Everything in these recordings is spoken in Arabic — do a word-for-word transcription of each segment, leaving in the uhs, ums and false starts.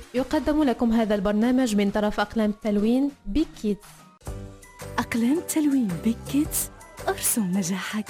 يقدم لكم هذا البرنامج من طرف أقلام التلوين بيك كيدز. أقلام التلوين بيك كيدز، أرسم نجاحك.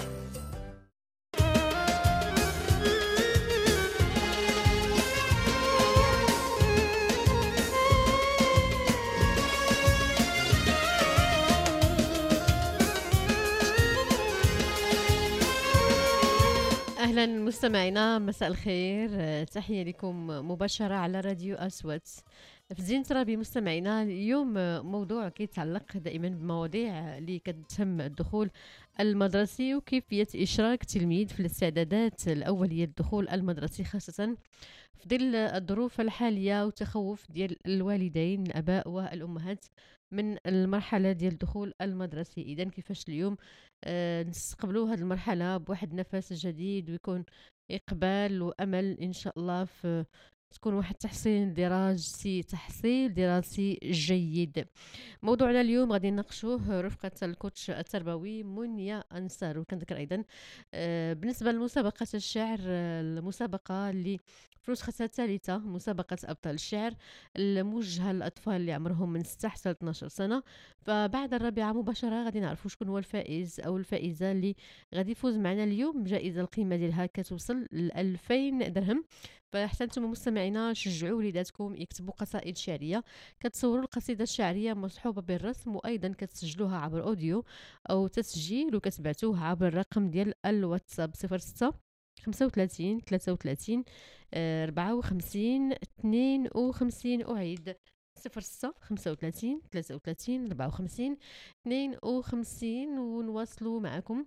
أهلا مستمعينا، مساء الخير. تحية لكم مباشرة على راديو أصوات في زينة ربي. مستمعينا، اليوم موضوع كيتعلق دائما بمواضيع اللي كتهم الدخول المدرسي وكيفية إشراك التلميذ في الاستعدادات الأولية للدخول المدرسي، خاصة في ظل الظروف الحالية وتخوف ديال الوالدين الآباء والأمهات من المرحلة ديال الدخول المدرسي. إذن كيفاش اليوم آه نستقبلوا هذه المرحلة بواحد نفس جديد، ويكون إقبال وأمل إن شاء الله في تكون واحد تحصيل دراسي تحصيل دراسي جيد. موضوعنا اليوم غادي نناقشوه رفقة الكوتش التربوي منيا أنصار. وكنذكر أيضا آه بالنسبة لمسابقة الشعر، آه المسابقة اللي في نسختها الثالثة، مسابقة أبطال الشعر الموجهة للأطفال اللي عمرهم من ستة حتى اثنا عشر سنة. فبعد الرابعة مباشرة غادي نعرفوا شكون هو الفائز أو الفائزة اللي غادي يفوز معنا اليوم بجائزة القيمة ديالها كتوصل ل ألفين درهم. فحتى نتوما مستمعينا شجعوا وليداتكم يكتبوا قصائد شعرية، كتصوروا القصيدة الشعرية مصحوبة بالرسم، وأيضا كتسجلوها عبر أوديو أو تسجيل وكتبعتوه عبر الرقم ديال الواتساب صفر ستة خمسة وثلاثين ثلاثة وثلاثين أربعة وخمسين اثنين وخمسين. أعيد صفر ستة خمسة وثلاثين ثلاثة وثلاثين أربعة وخمسين اثنين وخمسين. ونواصلوا معكم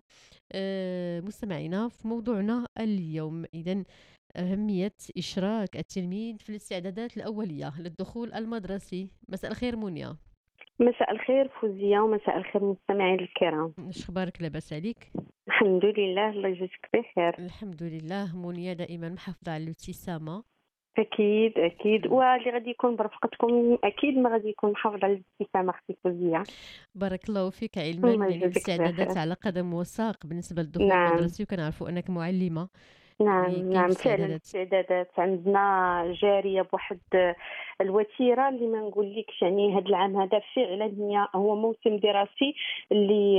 أه مستمعينا في موضوعنا اليوم. إذن أهمية إشراك التلميذ في الاستعدادات الأولية للدخول المدرسي. مساء الخير منيا. مساء الخير فوزية، ومساء الخير مستمعين الكرام. اش اخبارك؟ لاباس عليك؟ الحمد لله، الله يجزيك بخير. الحمد لله. منيا دائما محافظة على الابتسامة. اكيد اكيد، واللي غادي يكون برفقتكم اكيد ما غادي يكون محافظ على الابتسامه اختي فوزية. بارك الله فيك. علما يعني الاستعدادات على قدم وساق بالنسبه للدخول نعم. المدرسي، وكنعرفوا انك معلمه. نعم نعم فعلا الاستعدادات عندنا جاريه بواحد الوتيره اللي ما نقول لكش. يعني هذا العام هذا فعلا هي هو موسم دراسي اللي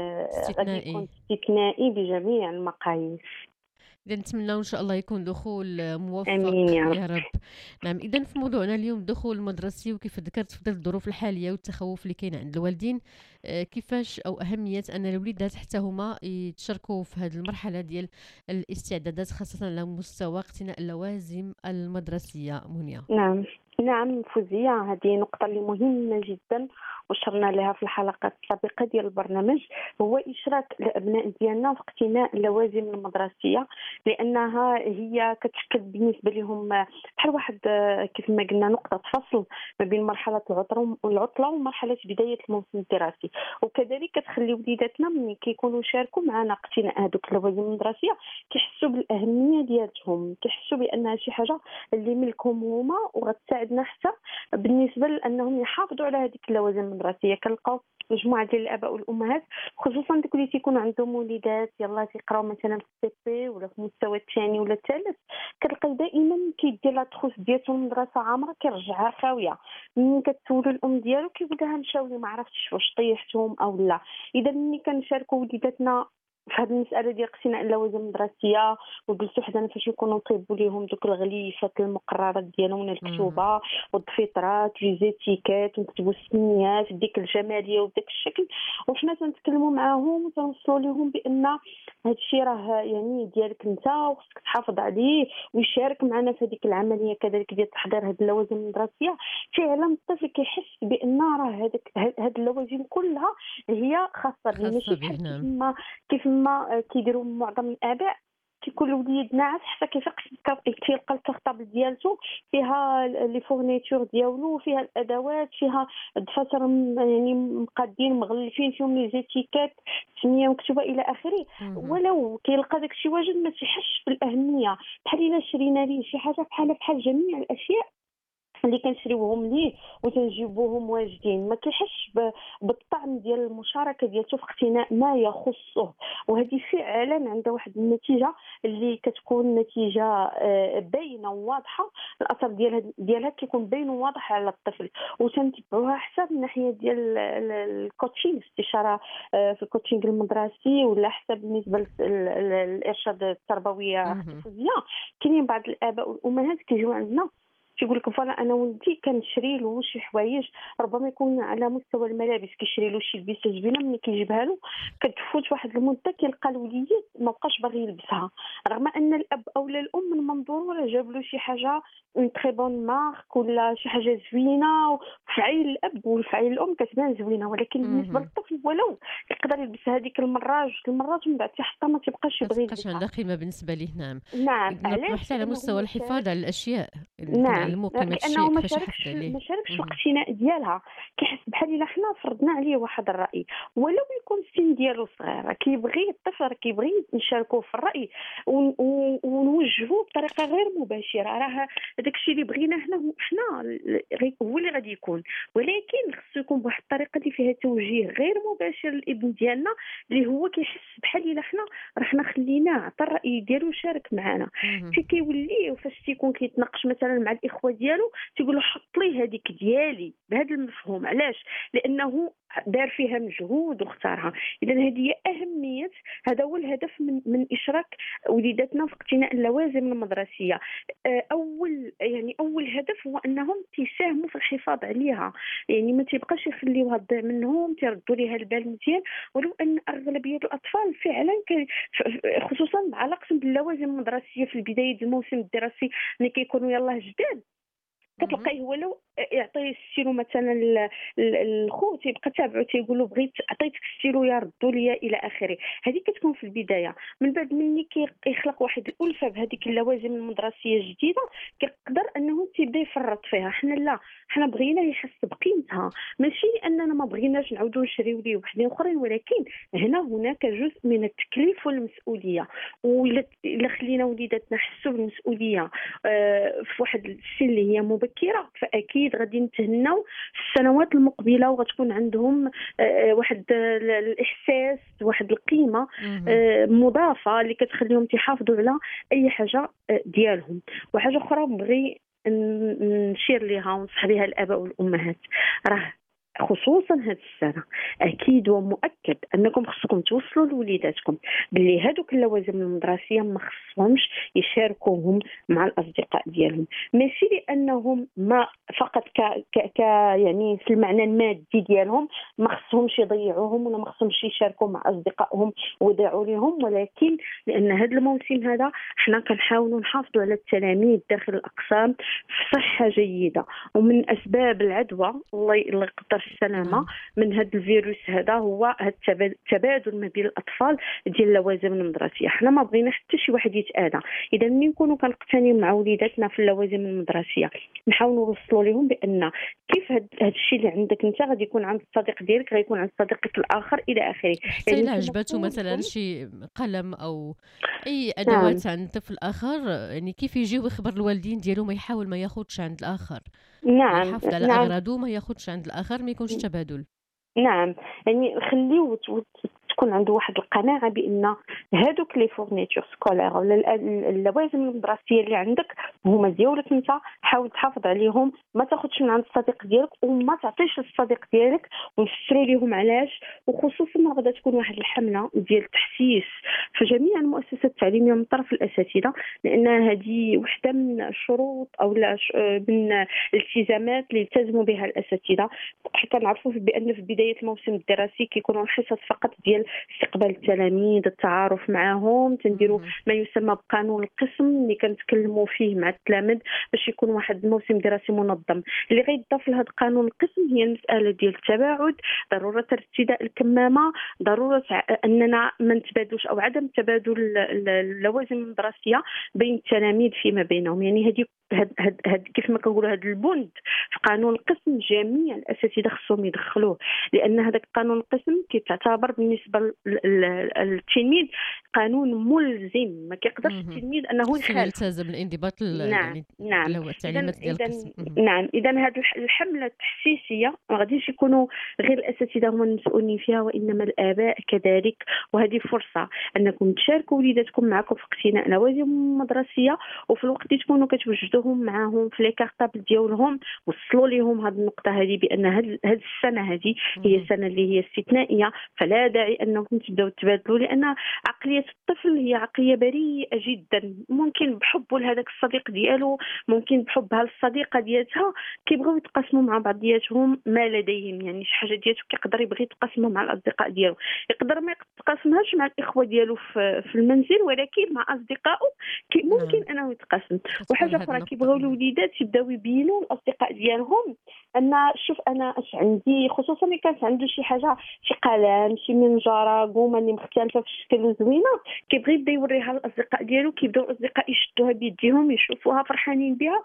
غادي يكون استثنائي بجميع المقاييس. إذا نتمنى إن شاء الله يكون دخول موفق. آمين يا رب. يا رب. نعم. إذا في موضوعنا اليوم الدخول المدرسي، وكيف ذكرت في ظل الظروف الحالية والتخوف اللي كاين عند الوالدين، كيفاش أو أهمية أن الوليدات حتى هما يتشاركوا في هذه المرحلة ديال الاستعدادات، خاصة على مستوى اقتناء اللوازم المدرسية. منيا. نعم نعم فوزية، هذه نقطة اللي مهمة جدا وشرنا لها في الحلقات السابقة ديال البرنامج، هو إشراك الأبناء ديالنا في اقتناء اللوازم المدرسية، لأنها هي كتشكل بالنسبة لهم بحال واحد كيف ما قلنا نقطة فصل ما بين مرحلة العطلة ومرحلة بداية الموسم الدراسي. وكذلك كتخلي وليداتنا ملي كيكونوا شاركوا معنا اقتناء هذوك اللوازم المدرسية كيحسوا بالأهمية ديالتهم، كيحسوا بأنها شي حاجة اللي ملكهم هما وغتساعدنا حتى بالنسبة لأنهم يحافظوا على هذيك اللوازم المدرسيه. كنلقاو مجموعه ديال الاباء والامهات خصوصا ديك اللي تيكون عندهم وليدات يلاه تيقراو مثلا في السي بي ولا في المستوى الثاني ولا الثالث، كتلقاي دائما كيدير لا تخوص ديالته المدرسه عامره كيرجعها خاويه. ملي كتسولوا الام ديالو كيقول لها مشاو ما عرفتش واش طيحتهم او لا. اذا ملي كنشاركوا وليداتنا في هذه المساله ديال اقتناء اللوازم المدرسيه وجلسوا حدانا فاش يكونوا نطيبوا لهم دوك الغليفات المقررات ديالهم الكتوبه والضفيطرات لي زيتيكات ونكتبوا السميات بديك الجماليه وبداك الشكل، وحنا تنتكلموا معاهم وتنوصلوا لهم بان هذا الشيء راه يعني ديالك انت وخصك تحافظ عليه ويشارك معنا في هذيك العمليه كذلك ديال تحضير هذه اللوازم المدرسيه. فعلا الطفل كيحس بان راه هذيك هذه اللوازم كلها هي خاصه بيه، ماشي بحال كيف ما كيديروا معظم الاباء كيكون الوليد ناعس حتى كيفيق كيلقى الكارطابل ديالته فيها لي فورنيتور ديالو، فيها الادوات، فيها الدفاتر يعني مقادين مغلفين فيهم لي زيتيكات سميه مكتوبه الى اخره، ولو كيلقى داكشي واجد ما تيحسش بالاهميه. بحال الا شرينا ليه شي حاجه بحال بحال جميع الاشياء اللي كنشريوهم ليه وتنجيبوهم واجدين ما كيحسش ب- بالطعم ديال المشاركه ديالته في اقتناء ما يخصه. وهذه فعلا عندها واحد النتيجه اللي كتكون نتيجه آه، باينه وواضحه. الاثر ديالها ديالها كيكون باين وواضح على الطفل. وتنتبعوها حتى من الناحيه ديال ال- ال- الكوتشينغ، استشاره آه، في الكوتشينغ المدرسي، ولا حتى بالنسبه للارشاد التربويه مهم. الطفوليه. كاينين بعض الاباء والامهات كيجيو عندنا تيقول لك فوالا انا ولدي كنشري له شي حوايج، ربما يكون على مستوى الملابس كيشري له شي لبسه زوينه، ملي كيجيبها له كتفوت واحد المده كيلقى الوليد ما بقاش باغي يلبسها، رغم ان الاب او الام من منظوره راه جاب له شي حاجه اون تري بون مارك ولا شي حاجه زوينه، وفي عين الاب وفي عين الام كتبان زوينه، ولكن بالنسبه مهم. للطفل ولو يقدر يلبس هذيك المره جوج المرات ومن بعد حتى ما تيبقاش ما يبغي تبقاش يلبسها. عندها قيمة بالنسبة ليه. نعم. نعم، نطلع علاش؟ حتى على لانه مستوى ما الحفاظ شارك. على الأشياء اللي نعم، كنعلموا قيمة لانه الشيء ما كيفاش شاركش يحافظ في عليه. ما شاركش في مهم. الاقتناء ديالها. كيحس بحال الا حنا فرضنا عليه واحد الراي، ولو يكون السن ديالو صغير، كيبغي الطفل كيبغي نشاركوه في الراي ون- ون- ونوجهوه بطريقه غير مباشره. راه داك الشيء اللي بغينا حنا حنا ال- غي- هو اللي غادي يكون، ولكن خصو يكون بواحد الطريقه اللي فيها توجيه غير مباشر للابن ديالنا، اللي هو كيحس بحال الا حنا راه حنا خليناه عطى الراي ديالو وشارك معنا. مهم. في كيولي فاش تيكون كيتناقش مثلا مع الاخوه ديالو تيقول له حط لي هذيك ديالي بهذا المفهوم. علاش؟ لانه دار فيها مجهود واختارها. اذا هذه هي اهميه، هذا هو الهدف من من اشراك وليداتنا في اقتناء اللوازم المدرسيه. آه، اول يعني اول هدف هو انهم تيساهموا في الحفاظ عليها، يعني ما تيبقاش يخليوها تضيع منهم، تيردوا ليها البال مزيان. ولو ان اغلبيه الاطفال فعلا ك- ف- خصوصا على قسم باللوازم المدرسيه في بدايه الموسم الدراسي ملي كيكونوا يلاه جداد، مهم. كتلقايه هو لو يعطيه السيلو مثلا ال- ال- الخو تيبقى تابعو تيقول له بغيت عطيتك السيلو يا ردوا ليا الى اخره. هذه كتكون في البدايه. من بعد ملي كيخلق واحد الالفه بهذيك اللوازم المدرسيه الجديده كيقدر انه تيبدا يفرط فيها. حنا لا، حنا بغينا يحس بقيمتها، ماشي لاننا ما بغيناش نعاودوا نشريو ليه وحدين اخرين، ولكن هنا هناك جزء من التكليف والمسؤوليه. وإلا إلا خلينا وليداتنا حسوا بالمسؤوليه آه، في واحد السن اللي هي مبكره، فاكيد غادي نتهناو في السنوات المقبله وغتكون عندهم آه، واحد ال- الاحساس، واحد القيمه مهم. آه، مضافه اللي كتخليهم تحافظوا على اي حاجه آه، ديالهم. وحاجه اخرى بغي ن- نشير ليها ونصح بها الاباء والامهات، راه خصوصا هذه السنه اكيد ومؤكد انكم خصكم توصلوا لوليداتكم باللي هذوك اللوازم المدرسيه ما خصهمش يشاركوهم مع الاصدقاء ديالهم، ماشي لانهم ما فقط ك, ك... ك يعني في المعنى المادي ديالهم ما خصهمش يضيعوهم ولا ما خصهمش يشاركوا مع اصدقائهم ويضيعوا لهم، ولكن لان هذا الموسم هذا حنا كنحاولوا نحافظوا على التلاميذ داخل الاقسام في صحه جيده. ومن اسباب العدوى الله الله يقدر السلامه نعم. من هذا الفيروس هذا هو هذا التبا- التبادل ما بين الاطفال ديال اللوازم المدرسيه. حنا ما بغينا حتى شي واحد يتاذى. اذا ملي نكونوا كنقتنيو مع وليداتنا في اللوازم المدرسيه نحاولوا نوصلوا لهم بان كيف هذا الشيء اللي عندك انت غادي يكون عند الصديق ديالك، غيكون عند صديقك الاخر الى اخره. حتى يعني إلا انتم عجبته مثلا كلكم- شي قلم أو أي نعم أدوات عند طفل آخر، يعني كيف يجي ويخبر الوالدين ديالو ما يحاول ما ياخدش عند الآخر، نعم يحافظ على نعم أغراضه ما ياخدش عند الآخر، ما يكونش تبادل. نعم يعني خليه وت- وت- تكون عنده واحد القناعه بان هادوك لي فورنيتور سكولير ولا ال- ال- اللوازم المدرسيه اللي عندك هما ديالك انت، حاول تحافظ عليهم، ما تاخذش من عند الصديق ديالك وما تعطيش للصديق ديالك، ونفسروا لهم علاش. وخصوصا غادا تكون واحد الحمله ديال التحسيس في جميع المؤسسات التعليميه من طرف الاساتذه، لان هذه وحده من الشروط او لا ش- من الالتزامات اللي يلتزموا بها الاساتذه. حتى نعرفوا بان في بدايه الموسم الدراسي كيكونوا الحصص فقط ديال استقبال التلاميذ، التعارف معهم، تنديروا مهم. ما يسمى بقانون القسم اللي كنتكلموا فيه مع التلاميذ باش يكون واحد الموسم دراسي منظم. اللي غيضاف لهذا قانون القسم هي المساله ديال التباعد، ضروره ارتداء الكمامه، ضروره ع- اننا ما نتبادلوش او عدم تبادل ال- ال- اللوازم المدرسيه بين التلاميذ فيما بينهم. يعني هذه هاد هاد هاد كيف ما كنقولوا هاد البند في قانون القسم جميع الاساتذه خصهم يدخلوه، لان هذاك قانون القسم كيتعتبر بالنسبه بالنسبه للتلميذ قانون ملزم، ما كيقدرش التلميذ انه يخالف، يلتزم الانضباط نعم يعني نعم لو التعليمات ديال اذا القسم. نعم اذا هذه الحمله التحسيسيه ما غاديش يكونوا غير الاساتذه هما المسؤولين فيها، وانما الاباء كذلك. وهذه فرصه انكم تشاركوا وليداتكم معكم في اقتناء لوازم المدرسيه، وفي الوقت اللي تكونوا كتوجدوهم معهم في لي كارطابل ديالهم وصلوا لهم هذه النقطه هذه، بان هذه السنه هذه هي السنه اللي هي استثنائيه، فلا داعي انكم تبداو تبادلوا، لان عقليه الطفل هي عقليه بريئه جدا. ممكن بحبه لهذاك الصديق ديالو، ممكن بحبها للصديقه ديالتها، كيبغيو يتقاسموا مع بعضياتهم ما لديهم، يعني شي حاجه ديالو كيقدر يبغي يتقاسمها مع الاصدقاء ديالو، يقدر ما يتقاسمهاش مع الاخوه ديالو في, في المنزل، ولكن مع اصدقائه كي ممكن نعم. انه يتقاسم. وحاجه اخرى كيبغيو الوليدات يبداو يبينوا الاصدقاء ديالهم ان شوف انا اش عندي، خصوصا ملي كانت عنده شي حاجه، شي قلم، شي منجره، قومه اللي مختلفه في الشكل وزوينه، كيبغي يبدا يوريها للاصدقاء ديالو، كيبداو الاصدقاء يشدوها بيديهم يشوفوها فرحانين بها.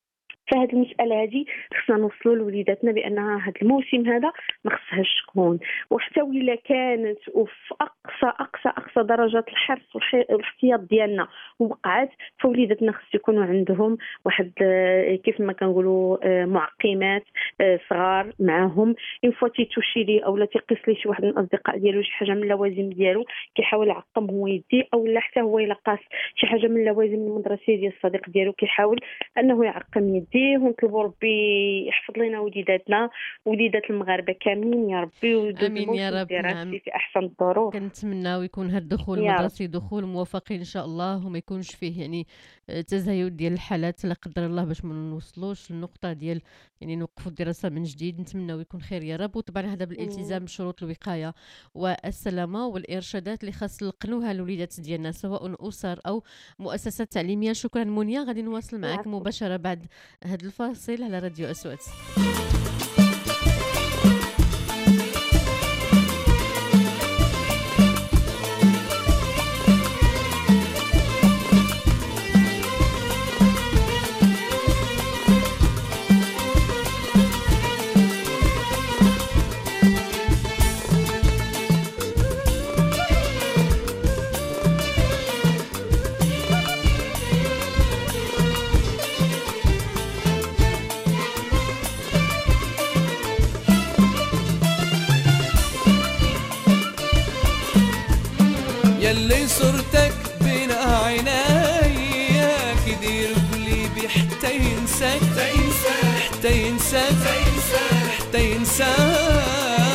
فهاد المساله هذه خصنا نوصلوا لوليداتنا بانها هذا الموسم هذا ما خصهاش تكون، وحتى ولا كانت وفي اقصى اقصى اقصى درجات الحرص والاحتياط ديالنا وقعت، فوليداتنا خص يكونوا عندهم واحد كيف ما كنقولوا معقمات صغار معاهم، ان فوتي توشي لي او لا تيقيس لي شي واحد من الاصدقاء ديالو شي حاجه من اللوازم ديالو، كيحاول يعقم هو يديه، او لا حتى هو الا قاس شي حاجه من اللوازم المدرسيه ديال الصديق ديالو كيحاول انه يعقم يديه. ونطلبوا ربي يحفظ لنا وليداتنا وليدات المغاربه كاملين يا ربي، امين يا رب. نعم. في احسن الظروف. كنتمناو يكون هذا الدخول المدرسي دخول موفق ان شاء الله، وما يكونش فيه يعني تزايد ديال الحالات لا قدر الله، باش ما نوصلوش للنقطه ديال يعني نوقفوا الدراسه من جديد. نتمناو يكون خير يا رب. وطبعا هذا بالالتزام بشروط الوقايه والسلامه والارشادات اللي خاص نلقنوها للوليدات ديالنا سواء اسر او مؤسسات تعليميه. شكرا منيا. غادي نواصل معك مباشره بعد هذا الفاصل على راديو أصوات. يلي صورتك بين عينيا كدير قلبي حتى ينساك حتى ينساك حتى ينساك.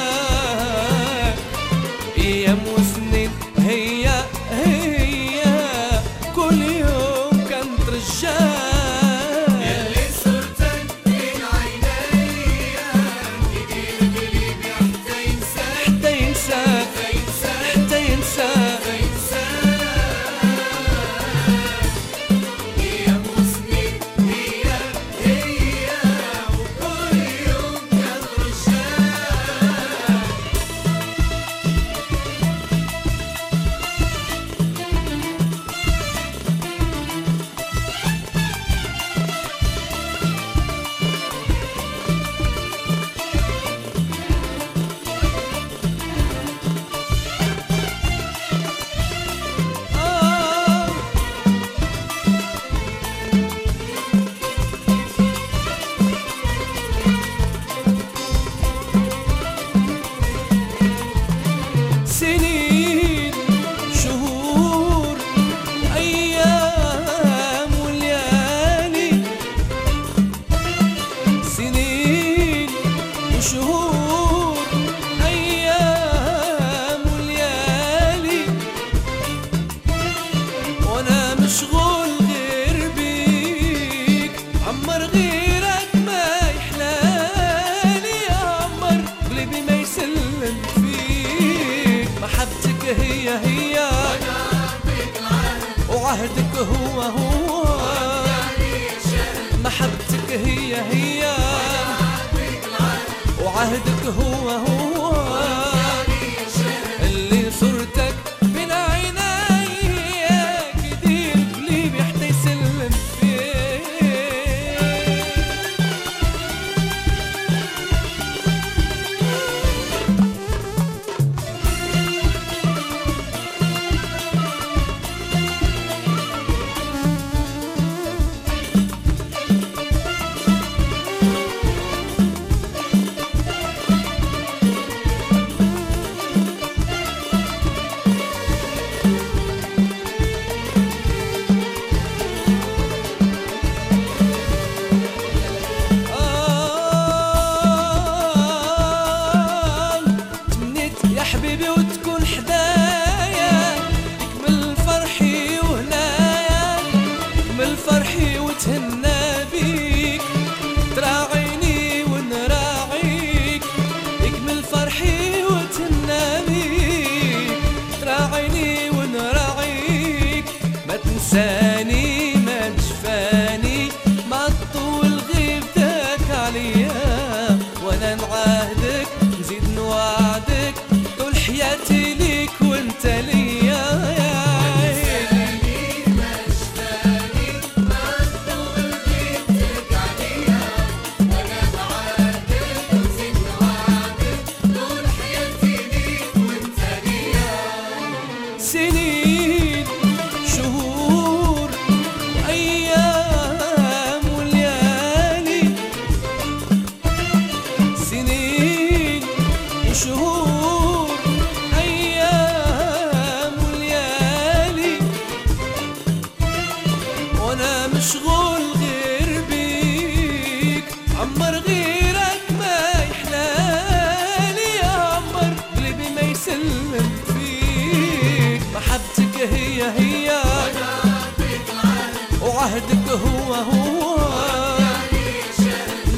ايام وسنين هي هي كل يوم كنت رجال. يلي صورتك بين عينيا كدير قلبي حتى ينساك حتى ينساك حتى ينساك. وعهدك هو هو محبتك هي هي وعهدك هو هو اللي صورتك بين عينيا كدير قلبي حتى يسلم فيه.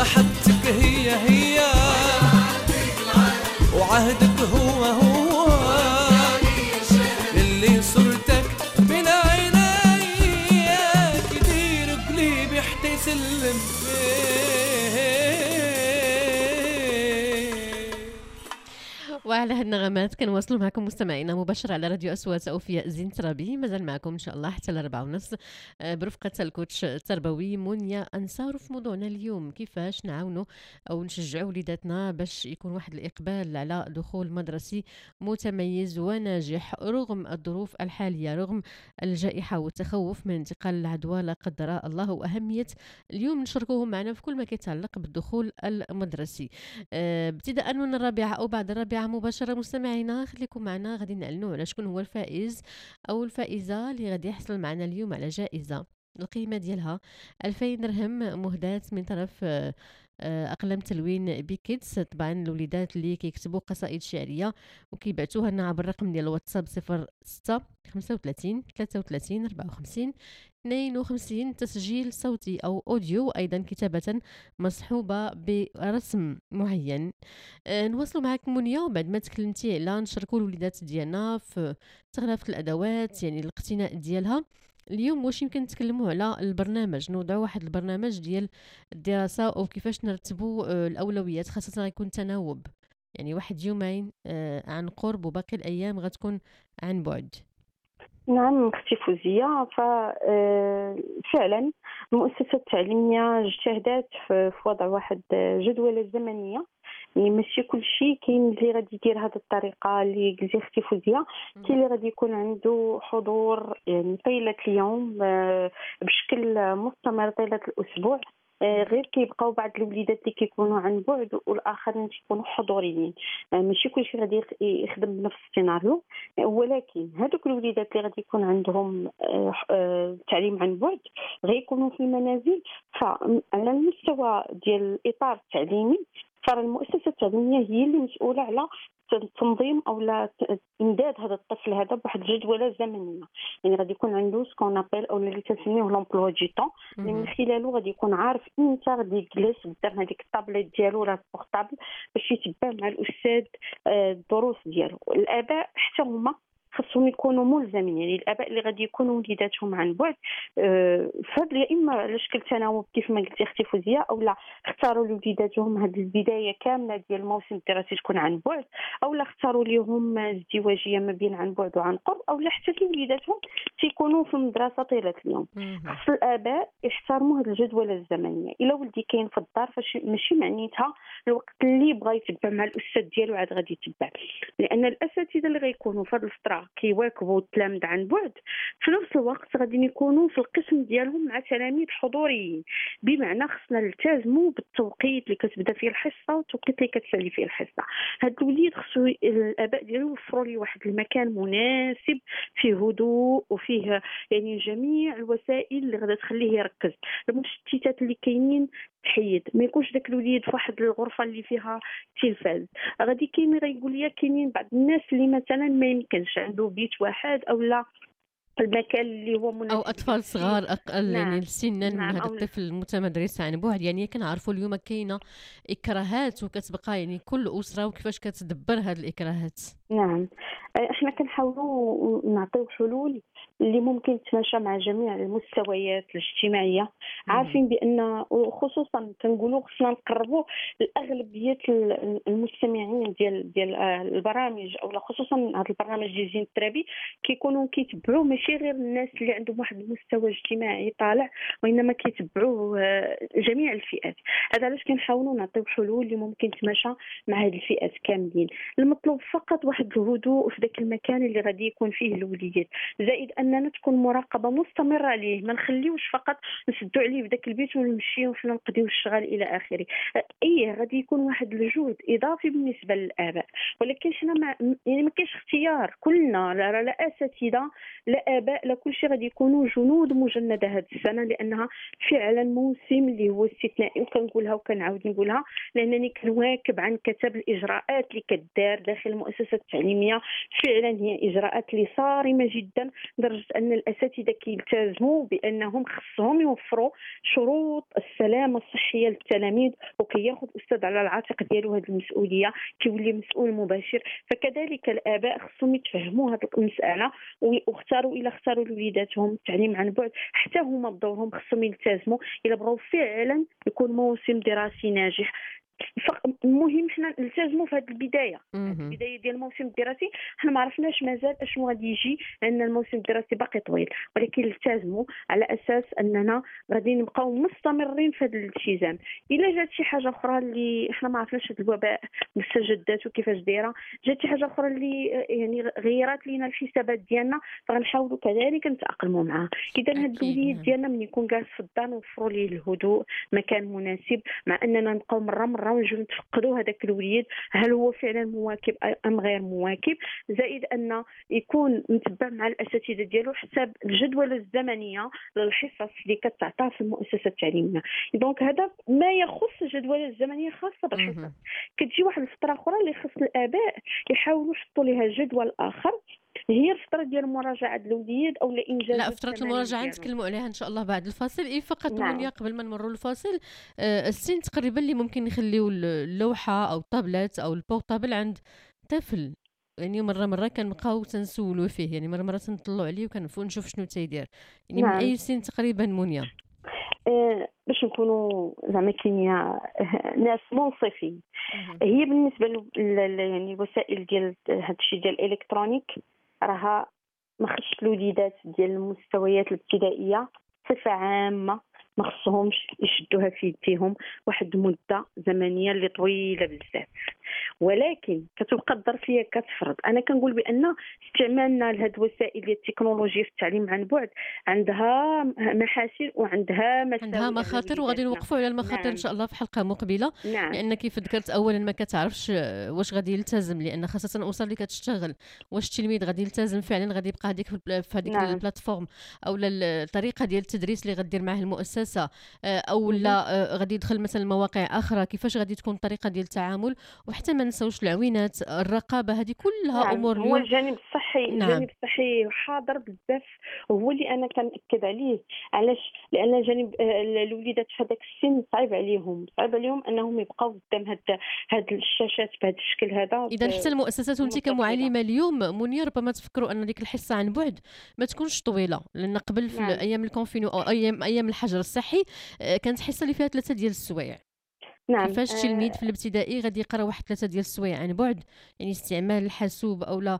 محبتك هي هي وعهدك هو هو اللي صورتك بين عينيا كتير قلبي حتى يسلم فيه. وعلى هالنغمات كنواصلوا معكم مستمعينا مباشرة على راديو أصوات أوفياء زين ترابي. مازال معكم إن شاء الله حتى لربعة ونص برفقة الكوتش التربوي منيا أنصار. في موضوعنا اليوم كيفاش نعاونوا أو نشجعوا وليداتنا باش يكون واحد الإقبال على دخول مدرسي متميز وناجح رغم الظروف الحالية، رغم الجائحة والتخوف من انتقال العدوى لا قدر الله، وأهمية اليوم نشاركوهم معنا في كل ما يتعلق بالدخول المدرسي أه ابتداء من الرابعة أو بعد الرابعة مباشرة. مستمعينا خليكم معنا، غادي نعلنوا على شكون هو الفائز أو الفائزة اللي غادي يحصل معنا اليوم على جائزة القيمة ديالها ألفين درهم مهداة من طرف أه أقلام تلوين بيكيدز. طبعا الوليدات اللي كيكتبوا قصائد شعرية وكيبعتوها لنا عبر الرقم ديال الواتساب صفر ستة خمسة وثلاثين ثلاثة وثلاثين أربعة وخمسين اثنين وخمسين، تسجيل صوتي أو أوديو، أيضا كتابة مصحوبة برسم معين. أه نواصلوا معك منيا، وبعد ما تكلمتي على نشاركوا الوليدات ديالنا في تغلفة الأدوات يعني الاقتناء ديالها، اليوم واش يمكن نتكلموا على البرنامج، نوضعوا واحد البرنامج ديال الدراسة أو كيفاش نرتبوا أه الأولويات، خاصة غيكون تناوب يعني واحد يومين أه عن قرب وباقي الأيام غتكون عن بعد. نعم اختي فوزية، ففعلا المؤسسة التعليمية اجتهدت في وضع واحد جدولة زمنية، يعني ماشي كل شيء كاين اللي غادي يدير هذه الطريقه اللي قلتي اختي فوزيه، كاين اللي غادي يكون عنده حضور يعني طيله اليوم بشكل مستمر طيله الاسبوع، غير كيبقاو بعض الوليدات اللي كيكونوا عن بعد والاخرين كيكونوا حضوريين. ماشي كلشي غادي يخدم بنفس السيناريو، ولكن هذوك الوليدات اللي غادي يكون عندهم التعليم عن بعد غيكونوا في المنازل. فعلى المستوى ديال الاطار التعليمي فالمؤسسة التعليمية هي اللي مسؤولة على تنظيم او لا امداد هذا الطفل هذا بواحد الجدوله زمنيه، يعني غادي يكون عنده سكون ابل او اللي تسميه لومبلوا دي طون، اللي من خلاله غادي يكون عارف امتى غادي يجلس قدام هذيك الطابلت ديالو ولا البورطابل باش يتبع مع الاستاذ الدروس ديالو. الاباء حتى هما خصهم يكونوا ملزمين، يعني الاباء اللي غادي يكونوا وليداتهم عن بعد أه فهاد يا اما على شكل تناوب كيف ما قلتي اختي فوزيه، او لا اختاروا لوليداتهم هذه البدايه كامله ديال الموسم الدراسي تكون عن بعد، او لا اختاروا لهم ازدواجيه ما بين عن بعد وعن قرب، او لا حتى وليداتهم تيكونوا في المدرسه طيله اليوم. خص الاباء يحترموا هذه الجدوله الزمنيه. الا ولدي كاين في الدار فماشي معنيتها الوقت اللي بغى يتبع مع الاستاذ ديالو عاد غادي يتبع، لان الاساتذه اللي غيكونوا في هذه الفتره كيواكبوا التلاميذ عن بعد في نفس الوقت غادي يكونوا في القسم ديالهم مع تلاميذ حضوريين، بمعنى خصنا نلتزموا بالتوقيت اللي كتبدا فيه الحصه والتوقيت اللي كتسالي فيه الحصه. هاد الوليد خصو الاباء ديالو يوفروا ليه واحد المكان مناسب فيه هدوء وفيه يعني جميع الوسائل اللي غادا تخليه يركز، المشتتات اللي كاينين تحيد، ما يكونش داك الوليد في واحد الغرفه اللي فيها تلفاز. غادي كاين غيقول لي كاينين بعض الناس اللي مثلا ما يمكنش عنده بيت واحد او لا المكان اللي هو مناسب، او اطفال صغار اقل نعم. يعني سنا من نعم. هذا الطفل المتمدرس عن بعد. يعني كنعرفوا اليوم كاينه اكراهات وكتبقى يعني كل اسره وكيفاش كتدبر هذه الاكراهات. نعم احنا كنحاولوا نعطيو حلول اللي ممكن تماشى مع جميع المستويات الاجتماعيه، عارفين بان خصوصا كنقولوا خصنا نقربوا الاغلبيه المستمعين ديال ديال البرامج او خصوصا هذا البرنامج ديال زين الترابي كيكونوا كيتبعوا ماشي غير الناس اللي عندهم واحد المستوى اجتماعي طالع، وانما كيتبعوا جميع الفئات. هذا علاش كنحاولوا نعطيو حلول اللي ممكن تماشى مع هذه الفئات كاملين. المطلوب فقط واحد الهدوء في ذاك المكان اللي غادي يكون فيه الوليدات، زائد اننا تكون مراقبه مستمره عليه، ما نخليوش فقط نسدوا عليه في ذاك البيت ونمشيو وحنا نقضيو الشغل الى اخره. اي غادي يكون واحد الجهد اضافي بالنسبه للاباء، ولكن حنا ما يعني ما كاينش اختيار، كلنا لا, لا اساتذه لا اباء لا كلشي غادي يكونوا جنود مجنده هذه السنه، لانها فعلا موسم اللي هو استثنائي، وكنقولها وكنعاود نقولها لانني كنواكب عن كتب الاجراءات اللي كدار داخل المؤسسه التعليميه. فعلا هي اجراءات اللي صارمه جدا لدرجه لدرجه ان الاساتذه كيلتزموا بانهم خصهم يوفروا شروط السلامه الصحيه للتلاميذ، وكياخذ الاستاذ على العاتق ديالو هذه المسؤوليه، كيولي مسؤول مباشر. فكذلك الاباء خصهم يتفهموا هذه المساله واختاروا الى اختاروا لوليداتهم التعليم عن بعد حتى هما بدورهم خصهم يلتزموا الا بغاو فعلا يكون موسم دراسي ناجح. المهم حنا نلتزموا في هذه البدايه البدايه ديال الموسم الدراسي. حنا ما عرفناش مازال اشنو غادي يجي لان الموسم الدراسي باقي طويل، ولكن نلتزموا على اساس اننا غادي نبقاو مستمرين في هذا الالتزام. الا جات شي حاجه اخرى اللي حنا ما عرفناش هذا الوباء مستجداته كيفاش دايره، جات شي حاجه اخرى اللي يعني غيرات لينا الحسابات ديالنا، فغنحاولوا كذلك نتاقلموا معها. اذا هذا الوليد ديالنا من يكون جالس في الدار نوفروا ليه الهدوء، مكان مناسب، مع اننا نبقاو مره مره ونجيو نتفقدوا هذاك الوليد هل هو فعلا مواكب ام غير مواكب. زائد ان يكون متبع مع الاساتذه ديالو حسب الجدول الزمنيه للحصص اللي كتعطى في المؤسسه التعليميه. دونك هذا ما يخص الجدول الزمنيه خاصه بالحصص. كتجي واحد الفتره اخرى اللي خص الاباء يحاولوا يحطوا لها جدول اخر، هي الفتره ديال مراجعه الوليد او الانجاز. لا، فتره المراجعه نتكلموا عليها ان شاء الله بعد الفاصل. اي فقط نعم. منيا قبل ما نمروا للفاصل، آه السن تقريبا اللي ممكن يخليوا اللوحه او الطابلت او البورطابل عند طفل، يعني مره مره كنبقاو تنسولوا فيه، يعني مره مره تنطلعوا عليه وكنفو نشوف شنو تيدير، يعني نعم. من اي سن تقريبا منيا؟ آه باش نكونوا زعما كاين ناس منصفين، هي بالنسبه ل يعني الوسائل ديال هذا الشيء ديال الالكترونيك راها ما خصش الوليدات ديال المستويات الابتدائيه صفه عامه ما خصهمش يشدوها في يديهم واحد المده زمنيه اللي طويله بزاف. ولكن كتبقى الظرفيه كتفرض. انا كنقول بان استعمالنا لهذه الوسائل ديال التكنولوجيا في التعليم عن بعد عندها محاسن وعندها مساوئ، عندها مخاطر، وغادي نوقفوا على المخاطر نعم. ان شاء الله في حلقه مقبله نعم. لان كيف ذكرت اولا ما كتعرفش واش غادي يلتزم، لان خاصه الاسر اللي كتشتغل واش التلميذ غادي يلتزم فعلا، غادي يبقى هذيك في هذيك نعم. البلاتفورم او الطريقه ديال التدريس اللي غدير معاه المؤسسه، او لا غادي يدخل مثلا مواقع اخرى، كيفاش غادي تكون الطريقه ديال التعامل. وحتى ما نساوش العوينات، الرقابه، هذه كلها نعم. امور هو الجانب الصحي نعم. الجانب الصحي حاضر بزاف، وهو اللي انا كنأكد عليه. علاش؟ لان جانب الوليدات في هذاك السن صعيب عليهم صعيب عليهم انهم يبقاو قدام هاد هاد الشاشات بهذا الشكل هذا. اذا حتى المؤسسات وانت كمعلمه اليوم منير ربما تفكروا ان ديك الحصه عن بعد ما تكونش طويله، لان قبل في نعم. ايام الكونفينو او ايام ايام الحجر الصحي كانت حصه اللي فيها ثلاثه ديال السوايع نعم. كيفاش التلميذ في الابتدائي غادي يقرا واحد ثلاثه ديال السوايع عن بعد، يعني استعمال الحاسوب او لا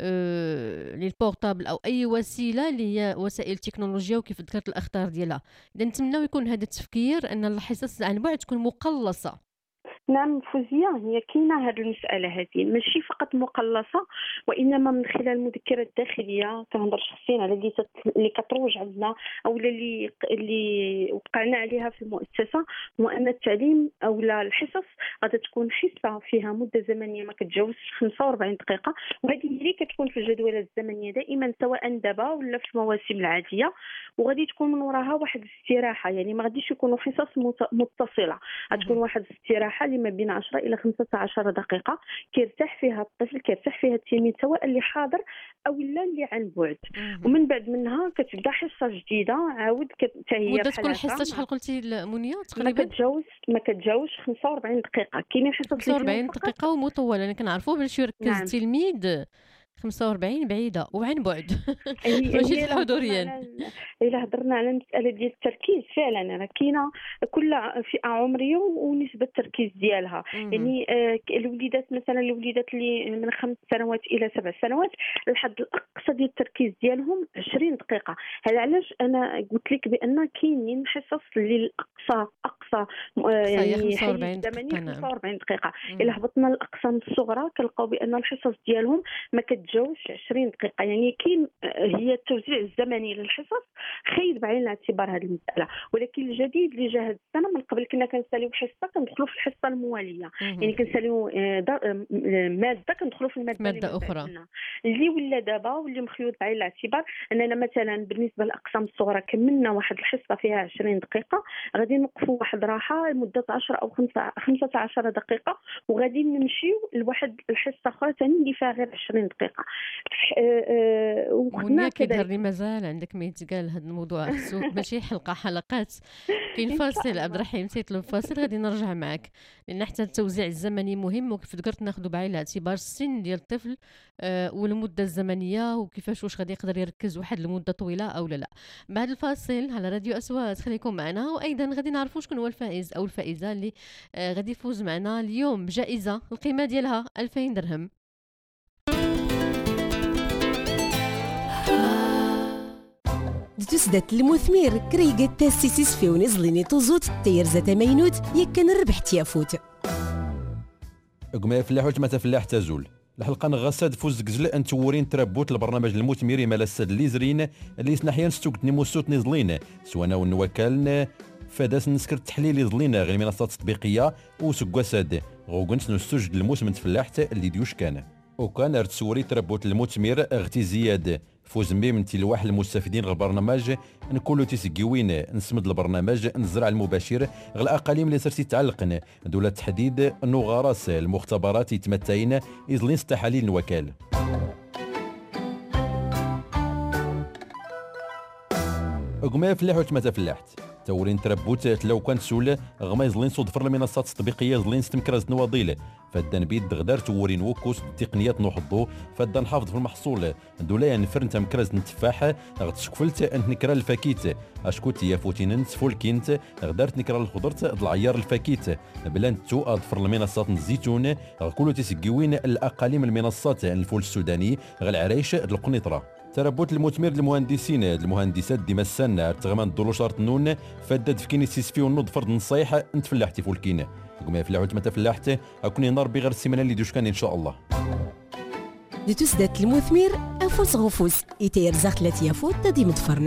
أه للبورطابل او اي وسيله اللي هي وسائل التكنولوجيا وكيف ذكرت الاخطار ديالها. اذا نتمناو يكون هذا التفكير ان الحصص عن بعد تكون مقلصه. نعم فوزية، هي كاينه هذه المساله هذه ماشي فقط مقلصه، وانما من خلال المذكره الداخليه كنهضر شخصيا على اللي اللي كتروج عندنا او اللي اللي وقعنا عليها في المؤسسه، هو ان التعليم او الحصص غادي تكون حصه فيها مده زمنيه ما كتجاوزش خمسة وأربعين دقيقه، وهذه اللي كتكون في الجدول الزمنيه دائما سواء دابا ولا في المواسم العاديه، وغادي تكون من وراها واحد الاستراحه، يعني ما غاديش يكونوا حصص متصله، غتكون واحد الاستراحه ما بين عشرة إلى خمسة عشر دقيقة كيرتاح فيها الطفل، كيرتاح فيها التلميذ سواء اللي حاضر أو لا اللي عن بعد. ومن بعد منها كتبدا حصة جديدة عاود كتهي مدة كل حصة شحال قلتي المنيا تقريبا؟ ما كتجاوز ما كتجاوز خمسة وأربعين دقيقة. كاينين حصص خمسة وأربعين دقيقة ومطولة، أنا كنعرفوا باش يركز نعم. التلميذ خمسة وأربعين بعيدة وعن بعد ماشي حضوريا. إلا هضرنا على المسألة ديال التركيز فعلا راه كاينة كل فئة عمرية ونسبة التركيز ديالها. مم. يعني آه الوليدات مثلا الوليدات اللي من خمس سنوات إلى سبع سنوات الحد الأقصى ديال التركيز ديالهم عشرين دقيقة. هذا علاش أنا قلت لك بأن كاينين حصص للأقصى أقصى آه يعني خمسة وأربعين دقيقة. خمسة وأربعين دقيقة. إلا هبطنا الأقسام الصغرى كنلقاو بأن الحصص ديالهم ما كتجاوزش عشرين دقيقة. يعني كاين هي التوزيع الزمني للحصص خايد بعين الاعتبار هذه المسألة. ولكن الجديد اللي جا هذه السنة، من قبل كنا كنساليو حصة كندخلوا في الحصة الموالية، يعني كنساليو مادة كندخلوا في المادة مادة أخرى. اللي ولا دابا واللي مخيوط بعين الاعتبار أننا مثلا بالنسبة للأقسام الصغرى كملنا واحد الحصة فيها عشرين دقيقة، غادي نوقفوا واحد واحد راحه لمده عشرة او خمسة عشر دقيقه، وغادي نمشيو لواحد الحصه اخرى ثاني اللي فيها غير عشرين دقيقه. وخدنا كذلك مازال عندك ما يتقال هذا الموضوع ماشي حلقه حلقات. كاين فاصل عبد الرحيم، تيطلب فاصل غادي نرجع معك، لان حتى التوزيع الزمني مهم، وكيف ذكرت ناخذ بعين الاعتبار السن ديال الطفل آه والمده الزمنيه وكيفاش واش غادي يقدر يركز واحد المده طويله او لا لا. بعد الفاصل على راديو أصوات خليكم معنا، وايضا غادي نعرفوا شكون هو الفائز او الفائزه اللي آه غادي يفوز معنا اليوم بجائزه القيمه ديالها ألفين درهم. دتوسدات المثمير كريقة تاسيسيس في ونزليني توزوت تير زات مينوت يكن ربح تيافوت قما فلاح وتما تفلاح تزول الحلقه نغسد فوز قزل ان تورين تربوت البرنامج المثمري مال السد اللي زرين اللي يسنحيان ستوكتني موسوت نزلين سوانا ونوكلن فداس نسكر التحليل يزلين غير منصات تطبيقيه وسكوا ساد غوكنت نستوجد الموسم تفلاحت اللي ديوش كان وكان رتسوري تربوت المثمر اغتي زياد فوز ميم تلواح المستفيدين غير برنامج نكونوا تيسقيوين نسمد البرنامج نزرع المباشر غير الاقاليم اللي سرتي تعلقن دوله تحديد نغراس المختبرات يتمتعين يزلين تحاليل الوكال. قما فلاح وتما تفلاحت تورين تربوت لو كانت سول غما يزلين صدفر المنصات التطبيقيه يزلين ستمكرز نواضيل فدان بيد غدار تورين وكوس التقنيات نوحضو فدان نحافظ في المحصول دولا نفرن تمكرز نتفاح غتشكفلت نكرا الفاكيت اشكوت يا فوتين نتفولكينت غدارت نكرا الخضرت العيار الفاكيت بلان تو اضفر المنصات الزيتون كلو تسقيوين الاقاليم المنصات الفول السوداني غالعريش القنيطره تربوت المثمر المهندسين المهندسات ديما السنة تغمان دولو شرط نون فداد فكيني سيسفي ونوض فرد نصيح انت فلاحتي فولكين قوم فلاحت ما تفلاحت اكوني نار بغير السيمانه اللي دوش كان ان شاء الله. دتوسدات المثمر افوس غفوس يتير زاخلات يافوت تدي متفرن.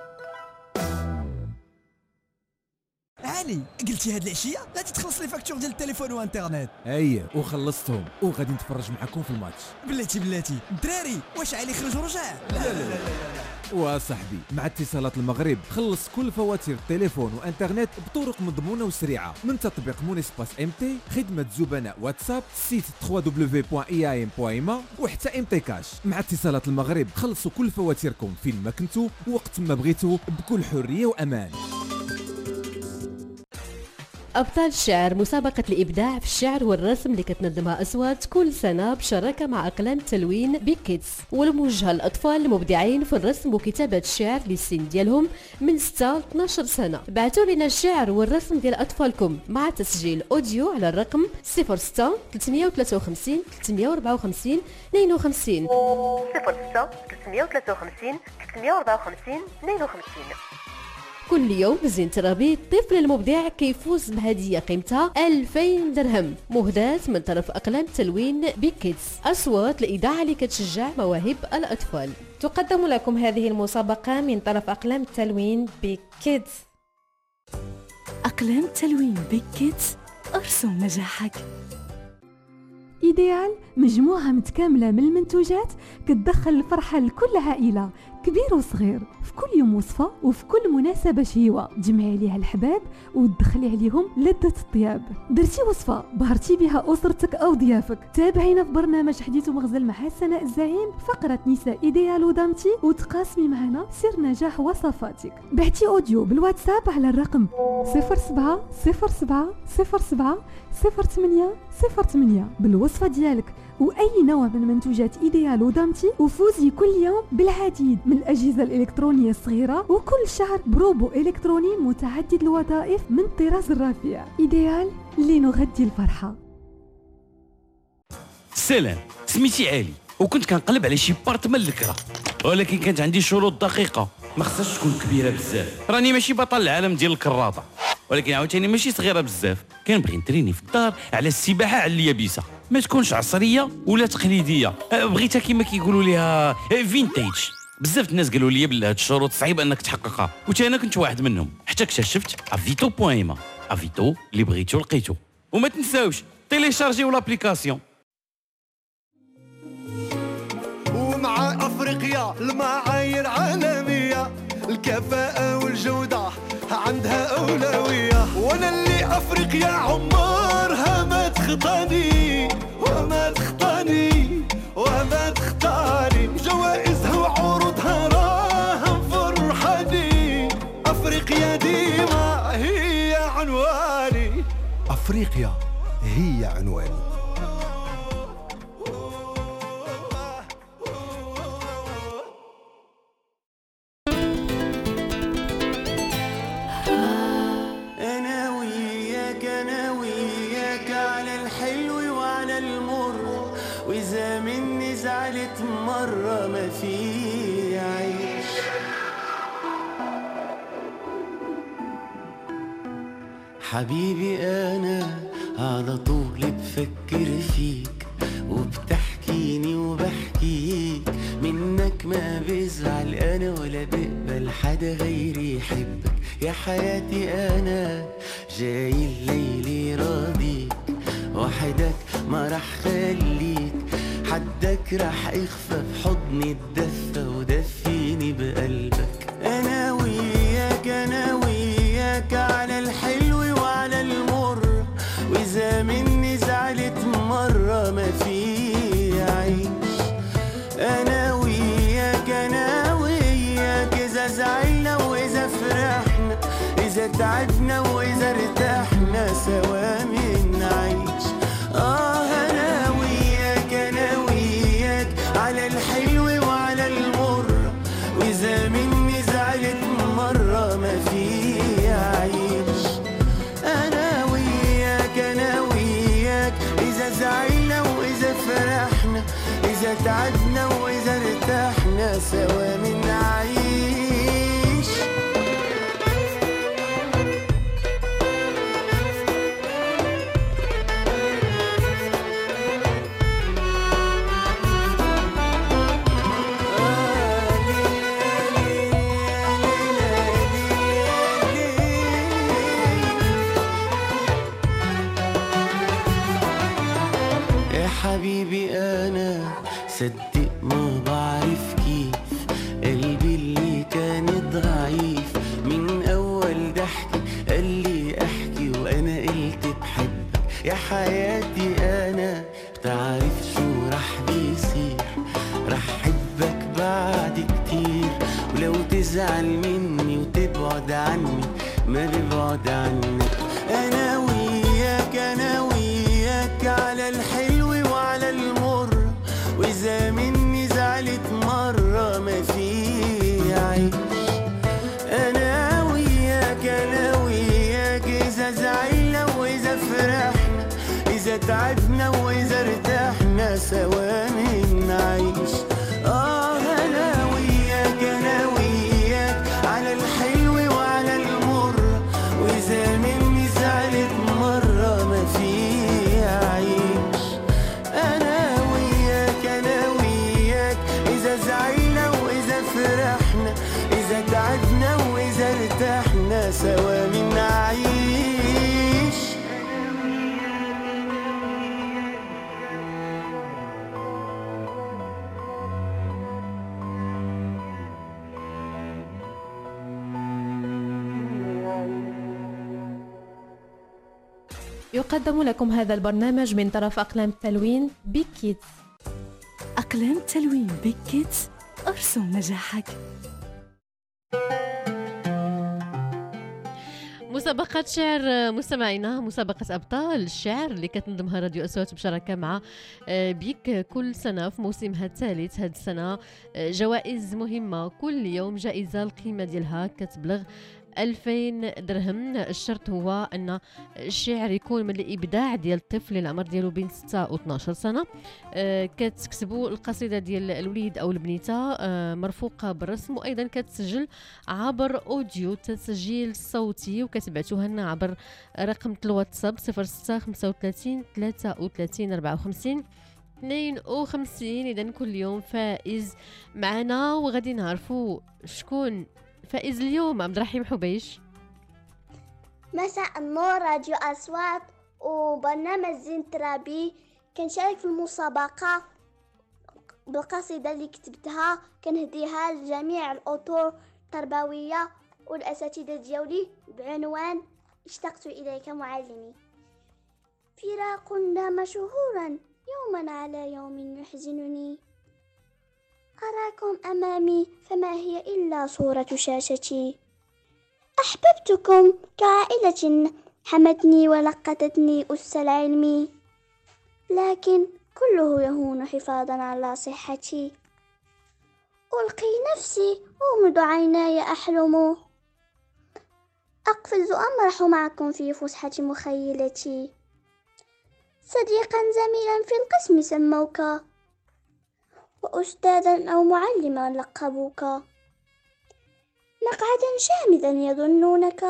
علي قلتي هاد العشيه غادي تخلص لي فاكتور ديال التليفون وانترنت. اييه وخلصتهم وغادي نتفرج معكم في الماتش. بلاتي بلاتي الدراري واش علي خرج ورجع؟ لا لا لا, لا. وصاحبي مع اتصالات المغرب خلص كل فواتير التليفون وانترنت بطرق مضمونه وسريعه من تطبيق مونيسباس ام تي، خدمه زبناء واتساب، سيت دبليو دبليو دبليو دوت اي ام دوت ايما وحتى ام تي كاش. مع اتصالات المغرب خلصوا كل فواتيركم فين ما كنتوا وقت ما بغيتوا بكل حريه وامان. أبطال الشعر مسابقة الإبداع في الشعر والرسم اللي كتنظمها أصوات كل سنة بشراكة مع أقلام التلوين بيك كيدز، والموجهة للأطفال المبدعين في الرسم وكتابة الشعر للسن ديالهم من ستة ل اثناش سنة. بعثوا لنا الشعر والرسم ديال أطفالكم مع تسجيل أوديو على الرقم صفر ستة ثلاثمية وثلاثة وخمسين ثلاثمية وأربعة وخمسين اثنين وخمسين صفر ستة ثلاثمية وثلاثة وخمسين ثلاثمية وأربعة وخمسين اثنين وخمسين. كل يوم بزين ترابي الطفل المبدع كيفوز بهدية قيمتها ألفين درهم مهداة من طرف أقلام التلوين بيك كيدز، أصوات الإذاعة اللي كتشجع مواهب الأطفال. تقدم لكم هذه المسابقة من طرف أقلام التلوين بيك كيدز. أقلام التلوين بيك كيدز أرسم نجاحك. إيديال مجموعة متكاملة من المنتوجات كتدخل الفرحة لكل عائلة كبير وصغير في كل يوم وصفة وفي كل مناسبة شهيوة تجمعي عليها الحباب وتدخلي عليهم لذة الطياب. درتي وصفة بهرتي بها أسرتك أو ضيافك، تابعينا في برنامج حديث ومغزل مع سناء الزعيم فقرة نساء إيديال ودامتي وتقاسمي معنا سر نجاح وصفاتك. بعتي أوديو بالواتساب على الرقم صفر سبعة صفر سبعة صفر سبعة صفر ثمانية صفر ثمانية بالوصفة ديالك وأي نوع من منتوجات إيديال ودامتي، وفوزي كل يوم بالعديد من الأجهزة الإلكترونية الصغيرة وكل شهر بروبو إلكتروني متعدد الوظائف من طراز الرفيع. إيديال اللي نغدي الفرحة. سلام، سميتي علي وكنت كنقلب على شي بارتمان لكرا، ولكن كانت عندي شروط دقيقة، ما خصهاش تكون كبيرة بزاف، راني ماشي بطل العالم ديال الكراطة، ولكن عاوتاني ماشي صغيرة بزاف، كنبغي نتريني في الدار على السباحة على اليابسة، ما تكونش عصرية ولا تقليدية، بغيتها كما كيقولوا ليها فينتيج. بزاف الناس قالوا لي بلي هاد الشروط صعيب انك تحققها، وتا انا كنت واحد منهم، حتى اكتشفت افيتو بوان ايما، افيتو اللي بغيتو لقيتو. وما تنساوش تيليشارجيو لابليكاسيون. ومع افريقيا المعايير عالميه، الكفاءه والجوده عندها أولوية، وانا اللي افريقيا عمرها ما تخطاني وما تخطاني وما تخطاني، جوائزها وعروضها راها فرحاني، افريقيا ديما هي عنواني، افريقيا هي عنواني. أنا وياك أنا وياك على الحلو وعلى المر، وإذا مني زعلت مرة ما في عيش. حبيبي أنا على طول بفكر فيك، وبتحكيني وبحكيك، منك ما بزعل أنا ولا بقبل حدا غيري يحبك. يا حياتي أنا جاي الليل راضيك، وحدك ما رح خليك، حدك رح يخفى بحضني الدفى ودفيني بقلبك. أنا وياك أنا وياك على الحلو وعلى المر، وإذا مني زعلت مرة ما في عيش. أنا وياك أنا وياك إذا زعلنا وإذا فرحنا، إذا تعبنا وإذا ارتحنا سوا منعيش. آه أنا وياك أنا وياك على الحلو وعلى المر، وإذا مني زعلت مرة ما في عيش. أنا وياك أنا وياك إذا زعلنا وإذا فرحنا، إذا تعبنا وإذا ارتحنا سوا منعيش. حبيبي أنا صدق ما بعرف كيف، قلبي اللي كان ضعيف من أول ضحكة قال لي أحكي وأنا قلت بحبك. يا حياتي أنا بتعرف شو رح بيصير، رح حبك بعد كتير، ولو تزعل مني وتبعد عني ما ببعد عنك. أنا وياك أنا وياك على الحلو وعلى المر، وإذا مني زعلت مرة ما في عيش. أنا وياك أنا وياك إذا زعلنا وإذا فرحنا، إذا تعبنا وإذا ارتحنا سوا منعيش. آه أنا وياك أنا وياك على الحلو وعلى المر، وإذا مني زعلت مرة ما في عيش. أنا وياك أنا وياك إذا زعلنا وإذا فرحنا، إذا تعبنا وإذا ارتحنا سوا منعيش. يقدم لكم هذا البرنامج من طرف أقلام التلوين بيك كيدز. أقلام التلوين بيك كيدز، أرسم نجاحك. مسابقة شعر مستمعينا، مسابقة أبطال الشعر اللي كتنظمها راديو أصوات بشراكة مع بيك كل سنة في موسمها الثالث. هذه السنة جوائز مهمة، كل يوم جائزة القيمة ديالها كتبلغ ألفين درهم. الشرط هو أن الشعر يكون من الإبداع ديال الطفل العمر ديالو بين ستة و اثناش سنة. أه كتكتبوا القصيدة ديال الوليد أو البنيتة أه مرفوقة بالرسم، وأيضا كتسجل عبر أوديو تسجيل صوتي وكتبعتوها لنا عبر رقم الواتساب صفر ستة خمسة وثلاثين ثلاثة وثلاثين أربعة وخمسين اثنين وخمسين. إذن كل يوم فائز معنا، وغادي نعرفوا شكون فائز اليوم. عبد الرحيم حبيش. مساء النور راديو أصوات وبرنامج زين ترابي. كنشارك في المسابقة بالقصيدة اللي كتبتها، كنهديها لجميع الأطر التربوية والأساتذة ديالي بعنوان اشتقت إليك معلمي. فراق دام شهورا يوما على يوم يحزنني، أراكم أمامي فما هي إلا صورة شاشتي. أحببتكم كعائلة حمتني ولقتتني أس العلم، لكن كله يهون حفاظا على صحتي. ألقي نفسي أغمض عيناي أحلم، أقفز أمرح معكم في فسحة مخيلتي. صديقا زميلا في القسم سموك، وأستاذا أو معلما لقبوك، مقعدا شامدا يظنونك،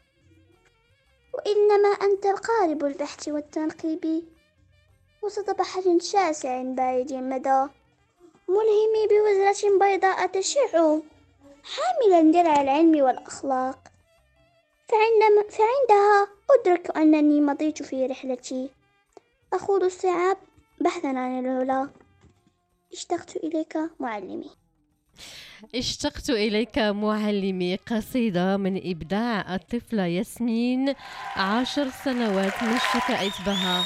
وإنما أنت القارب البحث والتنقيب، وسط بحر شاسع بعيد المدى، ملهمي بوزرة بيضاء تشع، حاملا درع العلم والأخلاق. فعندما فعندها أدرك أنني مضيت في رحلتي، أخوض الصعاب بحثا عن العلا. اشتقت إليك معلمي. اشتقت إليك معلمي، قصيدة من إبداع الطفلة ياسمين، عشر سنوات من شكاية بها.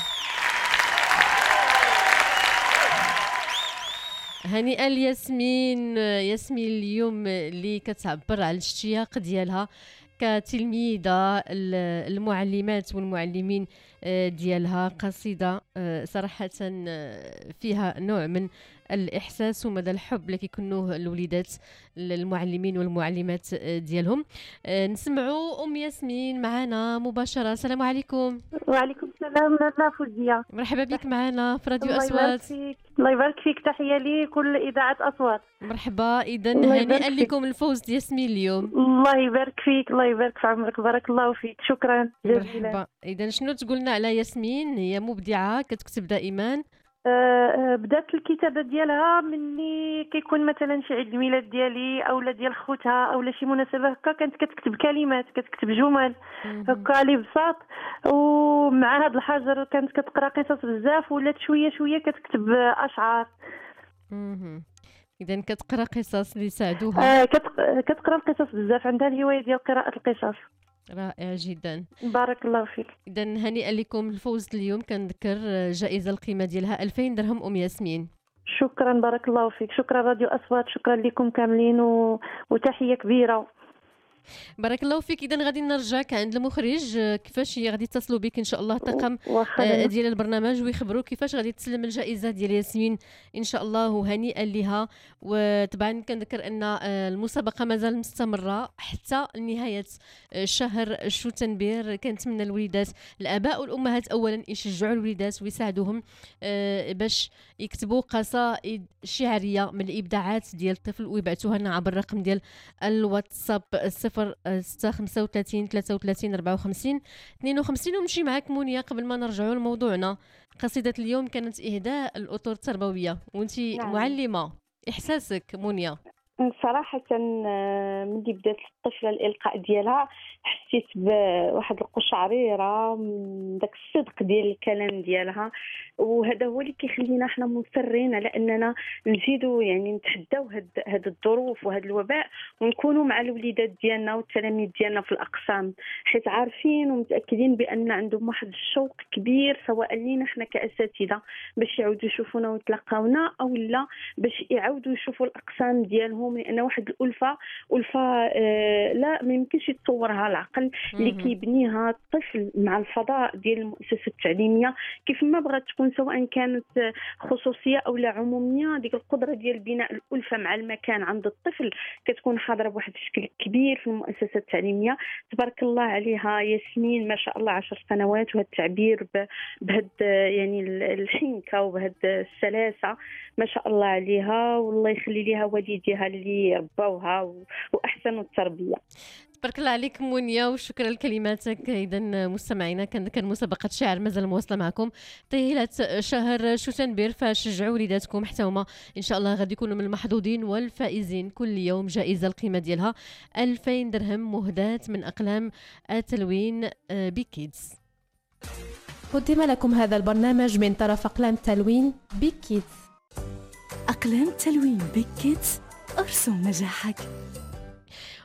هنيئا لياسمين. ياسمين اليوم اللي كتعبر على الاشتياق ديالها كتلميذة المعلمات والمعلمين ديالها. قصيدة صراحة فيها نوع من الإحساس ومدى الحب اللي كيكونوه الوليدات المعلمين والمعلمات ديالهم. نسمعوا أم ياسمين معنا مباشرة. السلام عليكم. وعليكم السلام لاله فوزية، مرحبا بك معنا في راديو الله أصوات. يبارك الله يبارك فيك، تحية لي كل إذاعة أصوات. مرحبا. إذا الله يبارك هنيئا فيك. لكم الفوز ديال ياسمين اليوم. الله يبارك فيك، الله يبارك في عمرك، بارك الله فيك، شكرا جزيلا. مرحبا. إذا شنو تقولنا على ياسمين؟ هي مبدعة كتكتب دائما. أه بدات الكتابه ديالها مني كيكون مثلا شي عيد الميلاد ديالي اولا ديال خوتها اولا شي مناسبه هكا، كانت كتكتب كلمات، كتكتب جمل هكا على بساط. ومع هذا الحجر كانت كتقرا قصص بزاف، ولات شويه شويه كتكتب اشعار. اذا كتقرا قصص اللي يساعدوها. آه كتقرا القصص بزاف، عندها الهوايه ديال قراءه القصص. رائع جدا، بارك الله فيك. اذا هنيئا لكم الفوز اليوم. كنذكر جائزه القيمه ديالها ألفين درهم ام ياسمين. شكرا بارك الله فيك، شكرا راديو أصوات، شكرا لكم كاملين و... وتحيه كبيره. بارك الله فيك. اذا غادي نرجعك عند المخرج، كيفاش غادي يتصلوا بك ان شاء الله طاقم ديال البرنامج ويخبروك كيفاش غادي تسلم الجائزه ديال ياسمين ان شاء الله، وهنيئا لها. وطبعا كنذكر ان المسابقه مازال مستمره حتى نهايه شهر شوتنبير. كنتمنى الوليدات الاباء والامهات اولا يشجعوا الوليدات ويساعدوهم باش يكتبوا قصائد شعريه من الابداعات ديال الطفل ويبعثوها لنا عبر الرقم ديال الواتساب صفر ستة خمسة وثلاثين ثلاثة وثلاثين أربعة وخمسين اثنين وخمسين. ونمشي معك مونيا قبل ما نرجعوا لموضوعنا. قصيدة اليوم كانت إهداء الأطر التربوية وانتي نعم. معلمة، إحساسك مونيا؟ صراحة ملي بدات الطفلة الإلقاء ديالها حسيت بواحد القشعريرة من داك الصدق ديال الكلام ديالها، وهذا هو اللي كيخلينا احنا مصرين على اننا نزيدوا يعني نتحداو هاد هاد الظروف وهاد الوباء، ونكونوا مع الوليدات ديالنا والتلاميذ ديالنا في الاقسام، حيت عارفين ومتاكدين بان عندهم واحد الشوق كبير سواء لينا احنا كاساتذه باش يعاودوا يشوفونا ويتلقاونا، او لا باش يعاودوا يشوفوا الاقسام ديالهم، لان واحد الالفه الفه آه لا ما يمكنش يتصورها العقل اللي كيبنيها الطفل مع الفضاء ديال المؤسسه التعليميه كيف ما بغات تكون، سواء كانت خصوصيه او لا عموميه. ديك القدره ديال بناء الالفه مع المكان عند الطفل كتكون حاضره بواحد الشكل كبير في المؤسسه التعليميه. تبارك الله عليها ياسمين، ما شاء الله عشر سنوات، وهذا التعبير بهاد يعني الحنكه وبهاد السلاسه، ما شاء الله عليها، والله يخلي ليها والديها اللي ربوها واحسنوا التربيه. تبارك الله عليك مونيا، وشكرا لكلماتك. اذا مستمعينا كان مسابقه شعر مازال مواصله معكم طيله شهر شوتنبير، فشجعوا وليداتكم حتى هما ان شاء الله غادي يكونوا من المحظوظين والفائزين كل يوم. جائزه القيمه ديالها ألفين درهم مهداة من اقلام التلوين بيكيدز. قدم لكم هذا البرنامج من طرف اقلام التلوين بيكيدز. أقلام تلوين بيكيدز، أرسم نجاحك.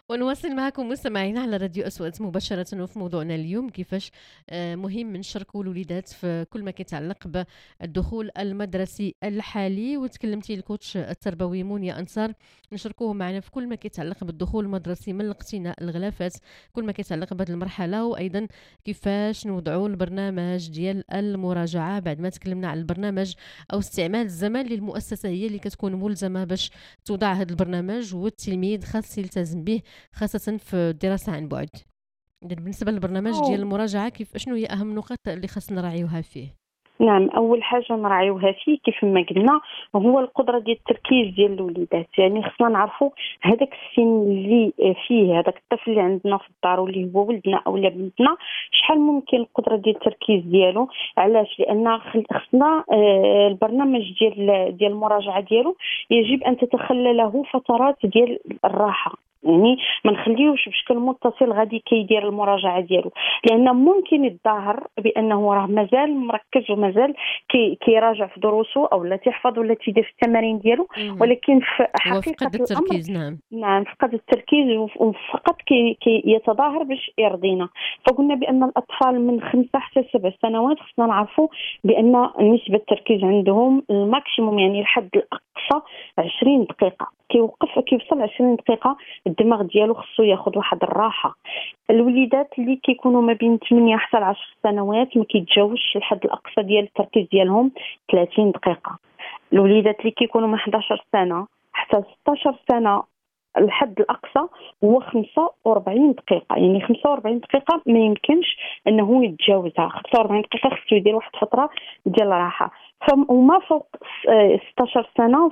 ونواصل معكم مستمعينا على راديو أصوات مباشرة. وفي موضوعنا اليوم كيفاش مهم نشاركوا الوليدات في كل ما يتعلق بالدخول المدرسي الحالي. وتكلمتي الكوتش التربوي منيا أنصار نشاركوه معنا في كل ما يتعلق بالدخول المدرسي من الاقتناء الغلافات، كل ما يتعلق بهذه المرحلة، وأيضا كيفاش نوضعوا البرنامج ديال المراجعة بعد ما تكلمنا على البرنامج أو استعمال الزمن للمؤسسة هي اللي كتكون ملزمة باش توضع هذا البرنامج، والتلميذ خاص يلتزم به خاصة في الدراسة عن بعد. بالنسبة للبرنامج ديال المراجعة كيف شنو هي أهم نقاط اللي خاصنا نراعيوها فيه؟ نعم، اول حاجه نراعيوها فيه كيف ما قلنا هو القدره ديال التركيز ديال الوليدات. يعني خصنا نعرفوا هذاك السن اللي فيه هذاك الطفل اللي عندنا في الدار واللي هو ولدنا او بنتنا شحال ممكن القدره ديال التركيز ديالو. علاش؟ لان خصنا آه البرنامج ديال ديال المراجعه ديالو يجب ان تتخلى له فترات ديال الراحه، يعني ما نخليوش بشكل متصل غادي كيدير المراجعه ديالو، لان ممكن يتظاهر بانه راه مازال مركز ومازال كي كيراجع في دروسه او لا تيحفظ ولا تيدير في التمارين ديالو، ولكن في حقيقه التركيز نعم نعم فقد التركيز وفقط كي, كي يتظاهر باش يرضينا. فقلنا بان الاطفال من خمسة حتى سبع سنوات خصنا نعرفوا بان نسبه التركيز عندهم الماكسيموم يعني الحد الاقصى عشرين دقيقه، كيوقف كيوصل عشرين دقيقه الدماغ ديالو خصو ياخذ واحد الراحه. الوليدات اللي كيكونوا ما بين ثمانية حتى عشر سنوات ما كيتجاوزش الحد الاقصى ديال التركيز ديالهم ثلاثين دقيقه. الوليدات اللي كيكونوا من إحدى عشرة سنه حتى ستة عشر سنه الحد الاقصى هو خمسة وأربعين دقيقه، يعني خمسة وأربعين دقيقه ما يمكنش انه يتجاوزها. خمسة وأربعين دقيقه خصو يدير واحد الفتره ديال الراحه. فما فوق ستة عشر سنه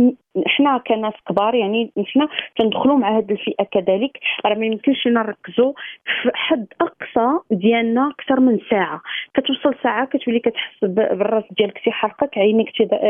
فاحنا كناس كبار يعني حنا كندخلوا مع هذه الفئه كذلك، راه ما يمكنش نركزوا في حد اقصى ديالنا اكثر من ساعه. كتوصل ساعه كتولي كتحس بالراس ديالك تيحرقك، عينيك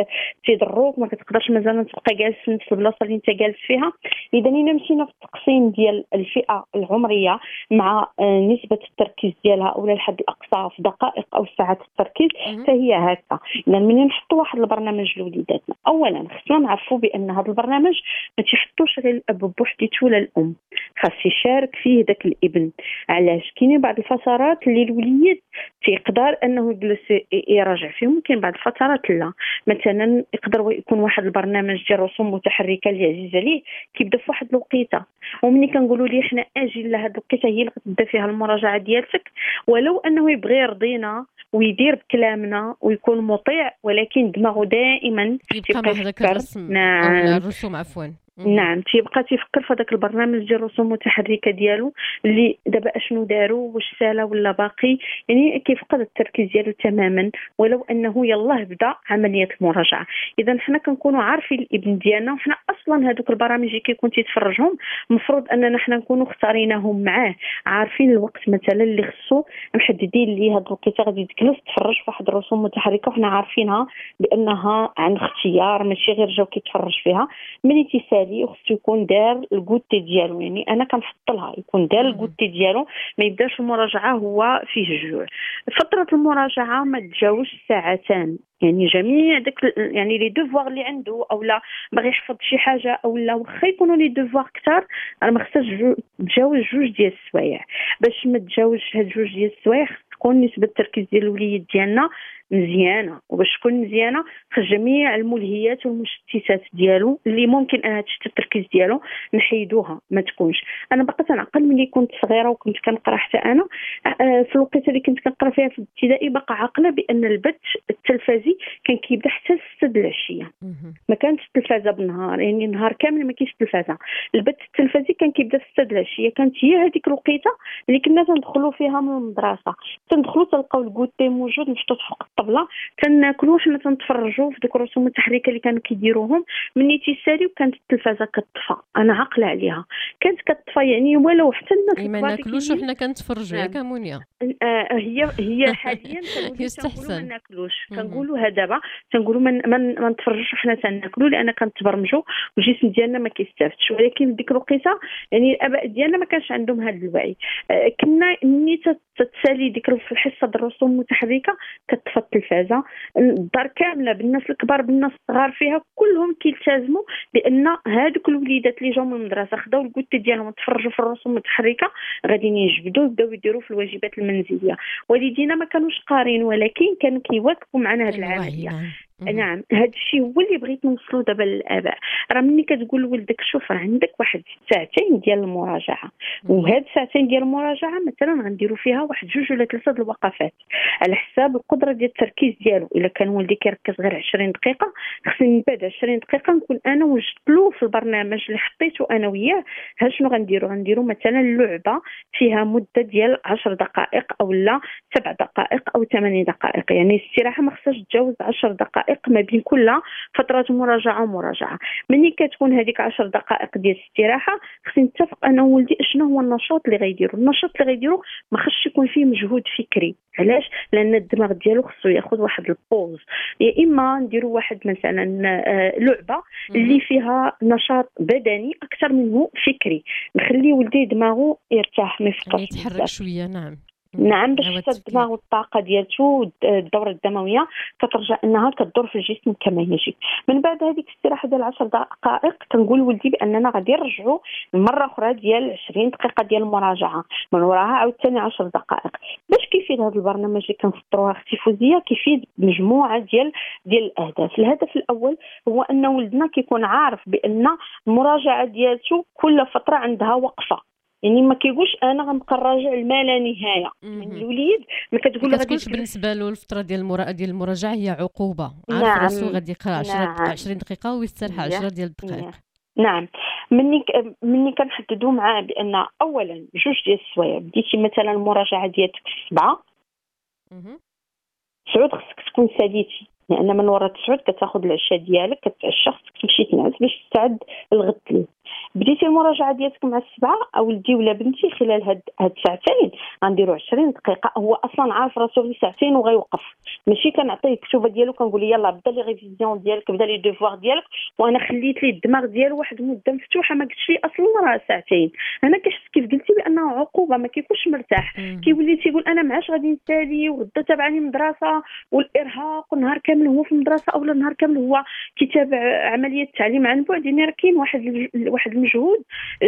تيضروك، ما كتقدرش مازال تبقى جالس في نفس البلاصه اللي انت جالس فيها. اذا الا مشينا في التقسيم ديال الفئه العمريه مع نسبه التركيز ديالها او الحد الاقصى في دقائق او ساعات التركيز فهي هكا. من نحطوا واحد البرنامج لوليداتنا، اولا خصنا نعرفوا بان هذا البرنامج ما تيحطوش غير الاب بوحديته ولا الام، خاص يشارك فيه ذاك الابن. علاش؟ كاينين بعض الفترات اللي الوليد تيقدر انه يجلس يراجع فيهم، كاين بعض الفترات لا. مثلا يقدر يكون واحد البرنامج ديال رسوم متحركه اللي عزيزه ليه كيبدا في واحد الوقيته، ومني كنقولوا ليه حنا اجل لهاد الوقيته هي اللي غتبدا فيها المراجعه ديالك، ولو انه يبغي يرضينا ويدير بكلامنا ويكون مطيع، ولكن دماغه دائما يبقى مع هذاك الرسم نعم او الرسوم عفوا نعم تيبقى تيفكر في هذاك البرنامج ديال الرسوم المتحركه ديالو اللي دابا اشنو داروا واش سالا ولا باقي، يعني كيفقد التركيز ديالو تماما ولو انه يلاه بدا عمليه المراجعه. اذا حنا كنكونوا عارفين الابن ديالنا، وحنا اصلا هذوك البرامج اللي كيكون تيتفرجهم المفروض اننا حنا نكونوا اختاريناهم معاه، عارفين الوقت مثلا اللي خصو محددين ليه هاد الوقيته غادي تجلس تفرج في واحد الرسوم متحركه، وحنا عارفينها بانها عن اختيار ماشي غير جاو كيتفرج فيها. ملي تيسالي وخصو يكون دار الكوتي ديالو، يعني انا كنفضلها يكون دار الكوتي ديالو، ما يبداش المراجعه هو فيه الجوع. فتره المراجعه ما تجاوزش ساعتان، يعني جميع داك يعني لي دوفوار اللي عنده او لا باغي يحفظ شي حاجه او لا واخا يكونوا لي دوفوار كثار، راه ما خصهاش تجاوز جوج ديال السوايع. باش ما تجاوزش هاد جوج ديال السوايع تكون نسبه التركيز ديال الوليد ديالنا مزيانه، وباش تكون مزيانه خص جميع الملهيات والمشتتات ديالو اللي ممكن انها تشتت التركيز ديالو نحيدوها ما تكونش. انا باقا تنعقل ملي كنت صغيره وكنت كنقرا حتى انا في الوقيته اللي كنت كنقرا فيها في الابتدائي، باقا عاقله بان البث التلفزي كان كيبدا حتى ستة د العشيه، ما كانتش التلفازه بالنهار، يعني نهار كامل ما كاينش التلفازه. البث التلفزي كان كيبدا ستة د العشيه، كانت هي هذيك الوقيته اللي كنا تندخلوا فيها من المدرسه، تندخلوا تلقاو الكوتي موجود محطوط فوق الطبله، تناكلوا حنا تنتفرجوا في ديك الرسوم التحريكه اللي كانوا كيديروهم. مني تيسالي وكانت التلفازه كتطفى، انا عاقله عليها كانت كتطفى، يعني ولو حتى الناس ما ناكلوش وحنا كنتفرجوا ياك منيا. آه هي هي حاليا كنقولوا ما ناكلوش، كنقولوها دابا تنقولوا ما من ما نتفرجوش حنا تناكلوا لان كنتبرمجوا والجسم ديالنا ما كيستافدش. ولكن ديك الوقيته يعني الاباء ديالنا ما كانش عندهم هذا الوعي. آه كنا ملي تتسالي ديك في الحصه د الرسوم المتحركه كت طفى التلفازه، الدار كامله بالناس الكبار بالناس الصغار فيها كلهم كيلتزموا بان هذوك الوليدات اللي جاوا من المدرسه خداو الكوتي ديالهم تفرجوا في الرسوم المتحركه غادي يجبدوا يبداو يديروا في الواجبات المنزليه. والدينا ما كانوش قارين ولكن كانوا كيواكبوا معنا هذه العمليه. نعم هذا الشيء هو اللي بغيت نوصلو دابا للاباء. راه ملي كتقول لولدك شوف راه عندك واحد ساعتين ديال المراجعه، وهاد الساعتين ديال المراجعه مثلا غنديروا فيها واحد جوج ولا ثلاثه د الوقفات على حساب القدره ديال التركيز ديالو. الا كان والدي كيركز غير عشرين دقيقه خصني من بعد عشرين دقيقه نكون انا وجدت له في البرنامج اللي حطيته انا وياه ها شنو غنديروا. غنديروا مثلا لعبه فيها مده ديال عشر دقائق او لا سبع دقائق او ثمانية دقائق، يعني الاستراحه ما خصهاش تتجاوز عشر دقائق ما بين كل فترة مراجعة ومراجعة. مني كتكون هذيك عشر دقائق ديال الاستراحة خصني نتفق أنا وولدي شنو هو النشاط اللي غيديرو. النشاط اللي غيديرو ما خصش يكون فيه مجهود فكري. علاش؟ لأن الدماغ ديالو خصو ياخذ واحد البوز. يا إما نديرو واحد مثلا لعبة اللي فيها نشاط بدني أكثر منه فكري، نخلي ولدي دماغه يرتاح ما يفكرش يتحرك شوية. نعم نعم باش حتى الدماغ والطاقه ديالته الدوره الدمويه كترجع انها كتدور في الجسم كما يجب. من بعد هذيك الاستراحه ديال عشر دقائق كنقول لولدي باننا غادي نرجعوا مره اخرى ديال عشرين دقيقه ديال المراجعه، من وراها عاوتاني عشر دقائق. باش كيفيد هذا البرنامج اللي كنفطروها اختي فوزيه؟ كيفيد مجموعه ديال ديال الاهداف. الهدف الاول هو ان ولدنا كيكون عارف بان المراجعه ديالته كل فتره عندها وقفه، يعني ما كيقولش انا غنبقى نراجع ما لا نهايه. يعني الوليد ما كتقول غادي تكونش بالنسبه له الفتره ديال المرا... ديال المراجعه هي عقوبه. عارف نعم. راسو غادي يقرا نعم. عشرين دقيقه ويستريح عشرة ديال الدقائق. نعم مني مني كنحددوا معاه بان اولا جوج ديال السوايع. بديتي مثلا المراجعه ديالك في السبعه سعود خصك تكون ساليتي، لان من وراء تسعود كتاخذ العشاء ديالك كتعشى خصك تمشي تنعس باش تستعد الغد ليه. بديتي المراجعه ديالك مع السبعه ولدي ولا بنتي خلال هاد هاد ساعتين غنديروا عشرين دقيقه. هو اصلا عارف راسو غير ساعتين وغيوقف، ماشي كنعطيه الكتوبه ديالو كنقول ليه يلاه بدا لي ريفيزيون ديالك بدا لي ديفوار ديالك وانا خليت ليه الدماغ ديالو واحد المده مفتوحه ما قلتش ليه اصلا راه ساعتين. انا كنحس كيف قلتي بانه عقوبه ما كيكونش مرتاح. كيولي تيقول انا معاش غادي نسالي وغدا تابعني مدرسه والارهاق ونهار كامل هو في المدرسه اولا نهار كامل هو كيتابع عمليه التعليم عن بعد. يعني راه كاين واحد واحد المجهود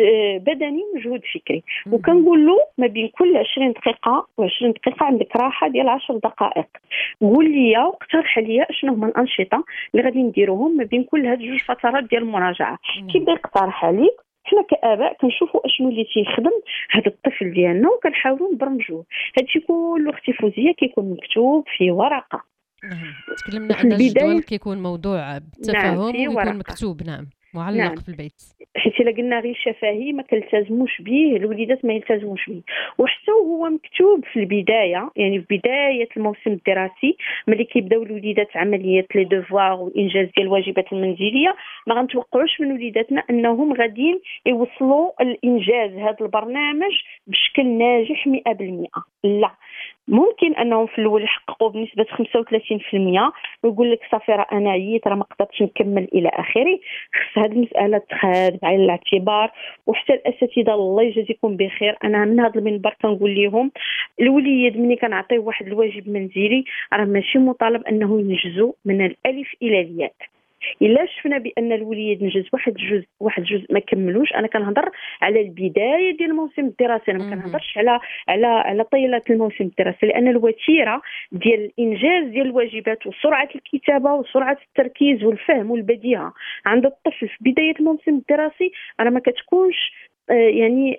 بدني ومجهود فكري. وكنقول له ما بين كل عشرين دقيقه و20 دقيقه عندك راحه ديال عشر دقائق. قول لي واقترح لي شنو هما الانشطه اللي غادي نديروهم ما بين كل هاد جوج فترات ديال المراجعه. كيبدا يقترح عليك حنا كآباء كنشوفوا اشنو اللي تيخدم هذا الطفل ديالنا وكنحاولوا نبرمجوه. هادشي كله اختي فوزيه كيكون مكتوب في ورقه. نعم تكلمنا ان الجدول كيكون موضوع بالتفاهم نعم ويكون مكتوب. نعم معلق نعم. في البيت، حيت الا قلنا غير شفهي ما كنلتزموش به، الوليدات ما يلتزموش به. وحتى وهو مكتوب في البدايه، يعني في بدايه الموسم الدراسي ملي كيبداو الوليدات عمليه لي دوفوار والانجاز ديال الواجبات المنزليه، ما غنتوقعوش من وليداتنا انهم غاديين يوصلوا الانجاز هذا البرنامج بشكل ناجح مئة بالمئة. لا، ممكن انهم في الاول يحققوا بنسبه خمسة وثلاثين بالمئة ويقول لك صافي راه انا عييت راه ما قدرتش نكمل الى اخره. خص هذه المساله تخاد بعين الاعتبار. وحتى الاساتذه الله يجازيكم بخير، انا من هذا المنبر كنقول لهم الوليد ملي كنعطيه واحد الواجب منزلي راه ماشي مطالب انه ينجزو من الالف الى الياء. الا شفنا بان الوليد نجز واحد الجزء واحد الجزء ما كملوش، انا كنهضر على البدايه ديال الموسم الدراسي، انا ما كنهضرش على على على طيله الموسم الدراسي، لان الوتيره ديال الانجاز ديال الواجبات وسرعه الكتابه وسرعه التركيز والفهم والبديهه عند الطفل في بدايه الموسم الدراسي راه ما كتكونش يعني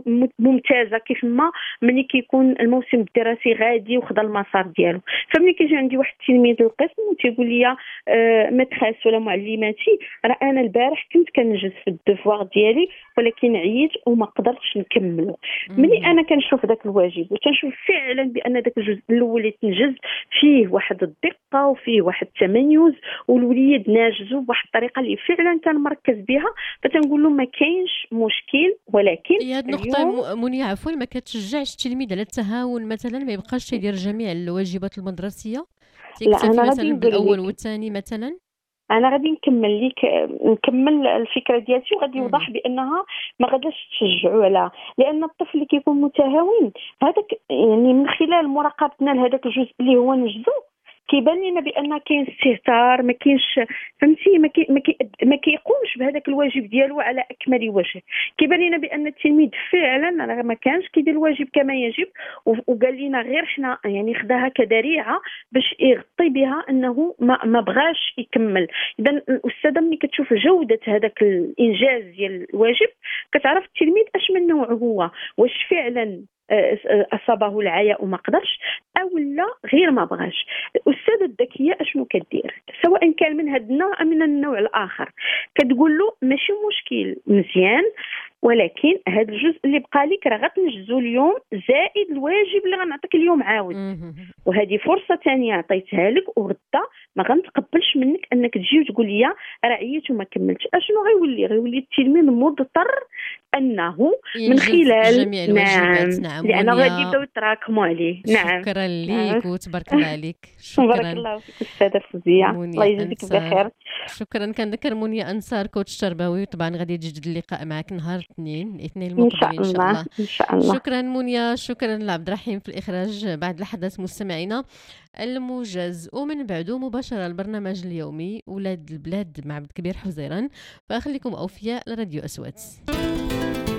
ممتازه كيف ما ملي كيكون الموسم الدراسي غادي وخدا المسار ديالو. فملي كيجي عندي واحد التلميذ للقسم وتيقول لي مدرس ولا معلماتي راه انا البارح كنت كنجز في الدفوار ديالي ولكن عييت وما قدرتش نكمله، ملي انا كنشوف داك الواجب وتنشوف فعلا بان داك الجزء الاول اللي تنجز فيه واحد الدقه وفيه واحد التميز والوليد ناجزو بواحد الطريقه اللي فعلا كان مركز بها، فتنقول له ما كاينش مشكل. ولكن هذه النقطه منى عفوا ما كتشجعش التلميذ على التهاون مثلا، ما يبقاش يدير جميع الواجبات المدرسيه تكتفي مثلا بالاول والثاني مثلا. انا غادي نكمل لك نكمل الفكره ديالتي وغادي يوضح بانها ما غاداش تشجعوا على، لان الطفل اللي كيكون متهاون هذاك يعني من خلال مراقبتنا لهذاك الجزء اللي هو نجزو كيبان لنا بان كاين استهتار، ما كاينش فهمتي، ما كي ما, كي ما كيقومش بهذاك الواجب ديالو على اكمل وجه. كيبان لنا بان التلميذ فعلا راه ما كانش كيدير الواجب كما يجب، وقال لنا غير حنا يعني خداها كذريعه باش يغطي بها انه ما, ما بغاش يكمل. اذا الاستاذه ملي كتشوف جوده هذاك الانجاز ديال الواجب كتعرف التلميذ اش من نوع هو، واش فعلا اصابه العياء وما قدرش او لا غير ما بغاش. الاستاذه الذكيه اشنو كدير سواء كان من هذا النوع ام من النوع الاخر، كتقول له ماشي مشكل مزيان، ولكن هذا الجزء اللي بقى لك راه غتنجزو اليوم زائد الواجب اللي غنعطيك اليوم عاود، وهذه فرصه ثانيه عطيتها لك وغدا ما غنتقبلش منك انك تجي وتقول لي راه عييت وما كملتش. اشنو غيولي غيولي التلميذ مضطر انه من خلال نعم, نعم لانه غادي يبداو يتراكموا عليه. نعم شكرا لك وتبارك الله عليك. شكرا بارك الله فيك استاذه فوزيه، الله يجزيك بخير. شكرا. كنذكر منيا انصار كوتش تربوي، طبعا غادي يتجدد اللقاء معك نهار الاثنين الاثنين المقبل ان شاء الله. ان شاء الله. شكرا منيا، شكرا لعبد الرحيم في الاخراج. بعد الحدث مستمعينا الموجز ومن بعده مباشره البرنامج اليومي ولاد البلاد مع عبد الكبير حزيران، فخليكم اوفياء لراديو أصوات.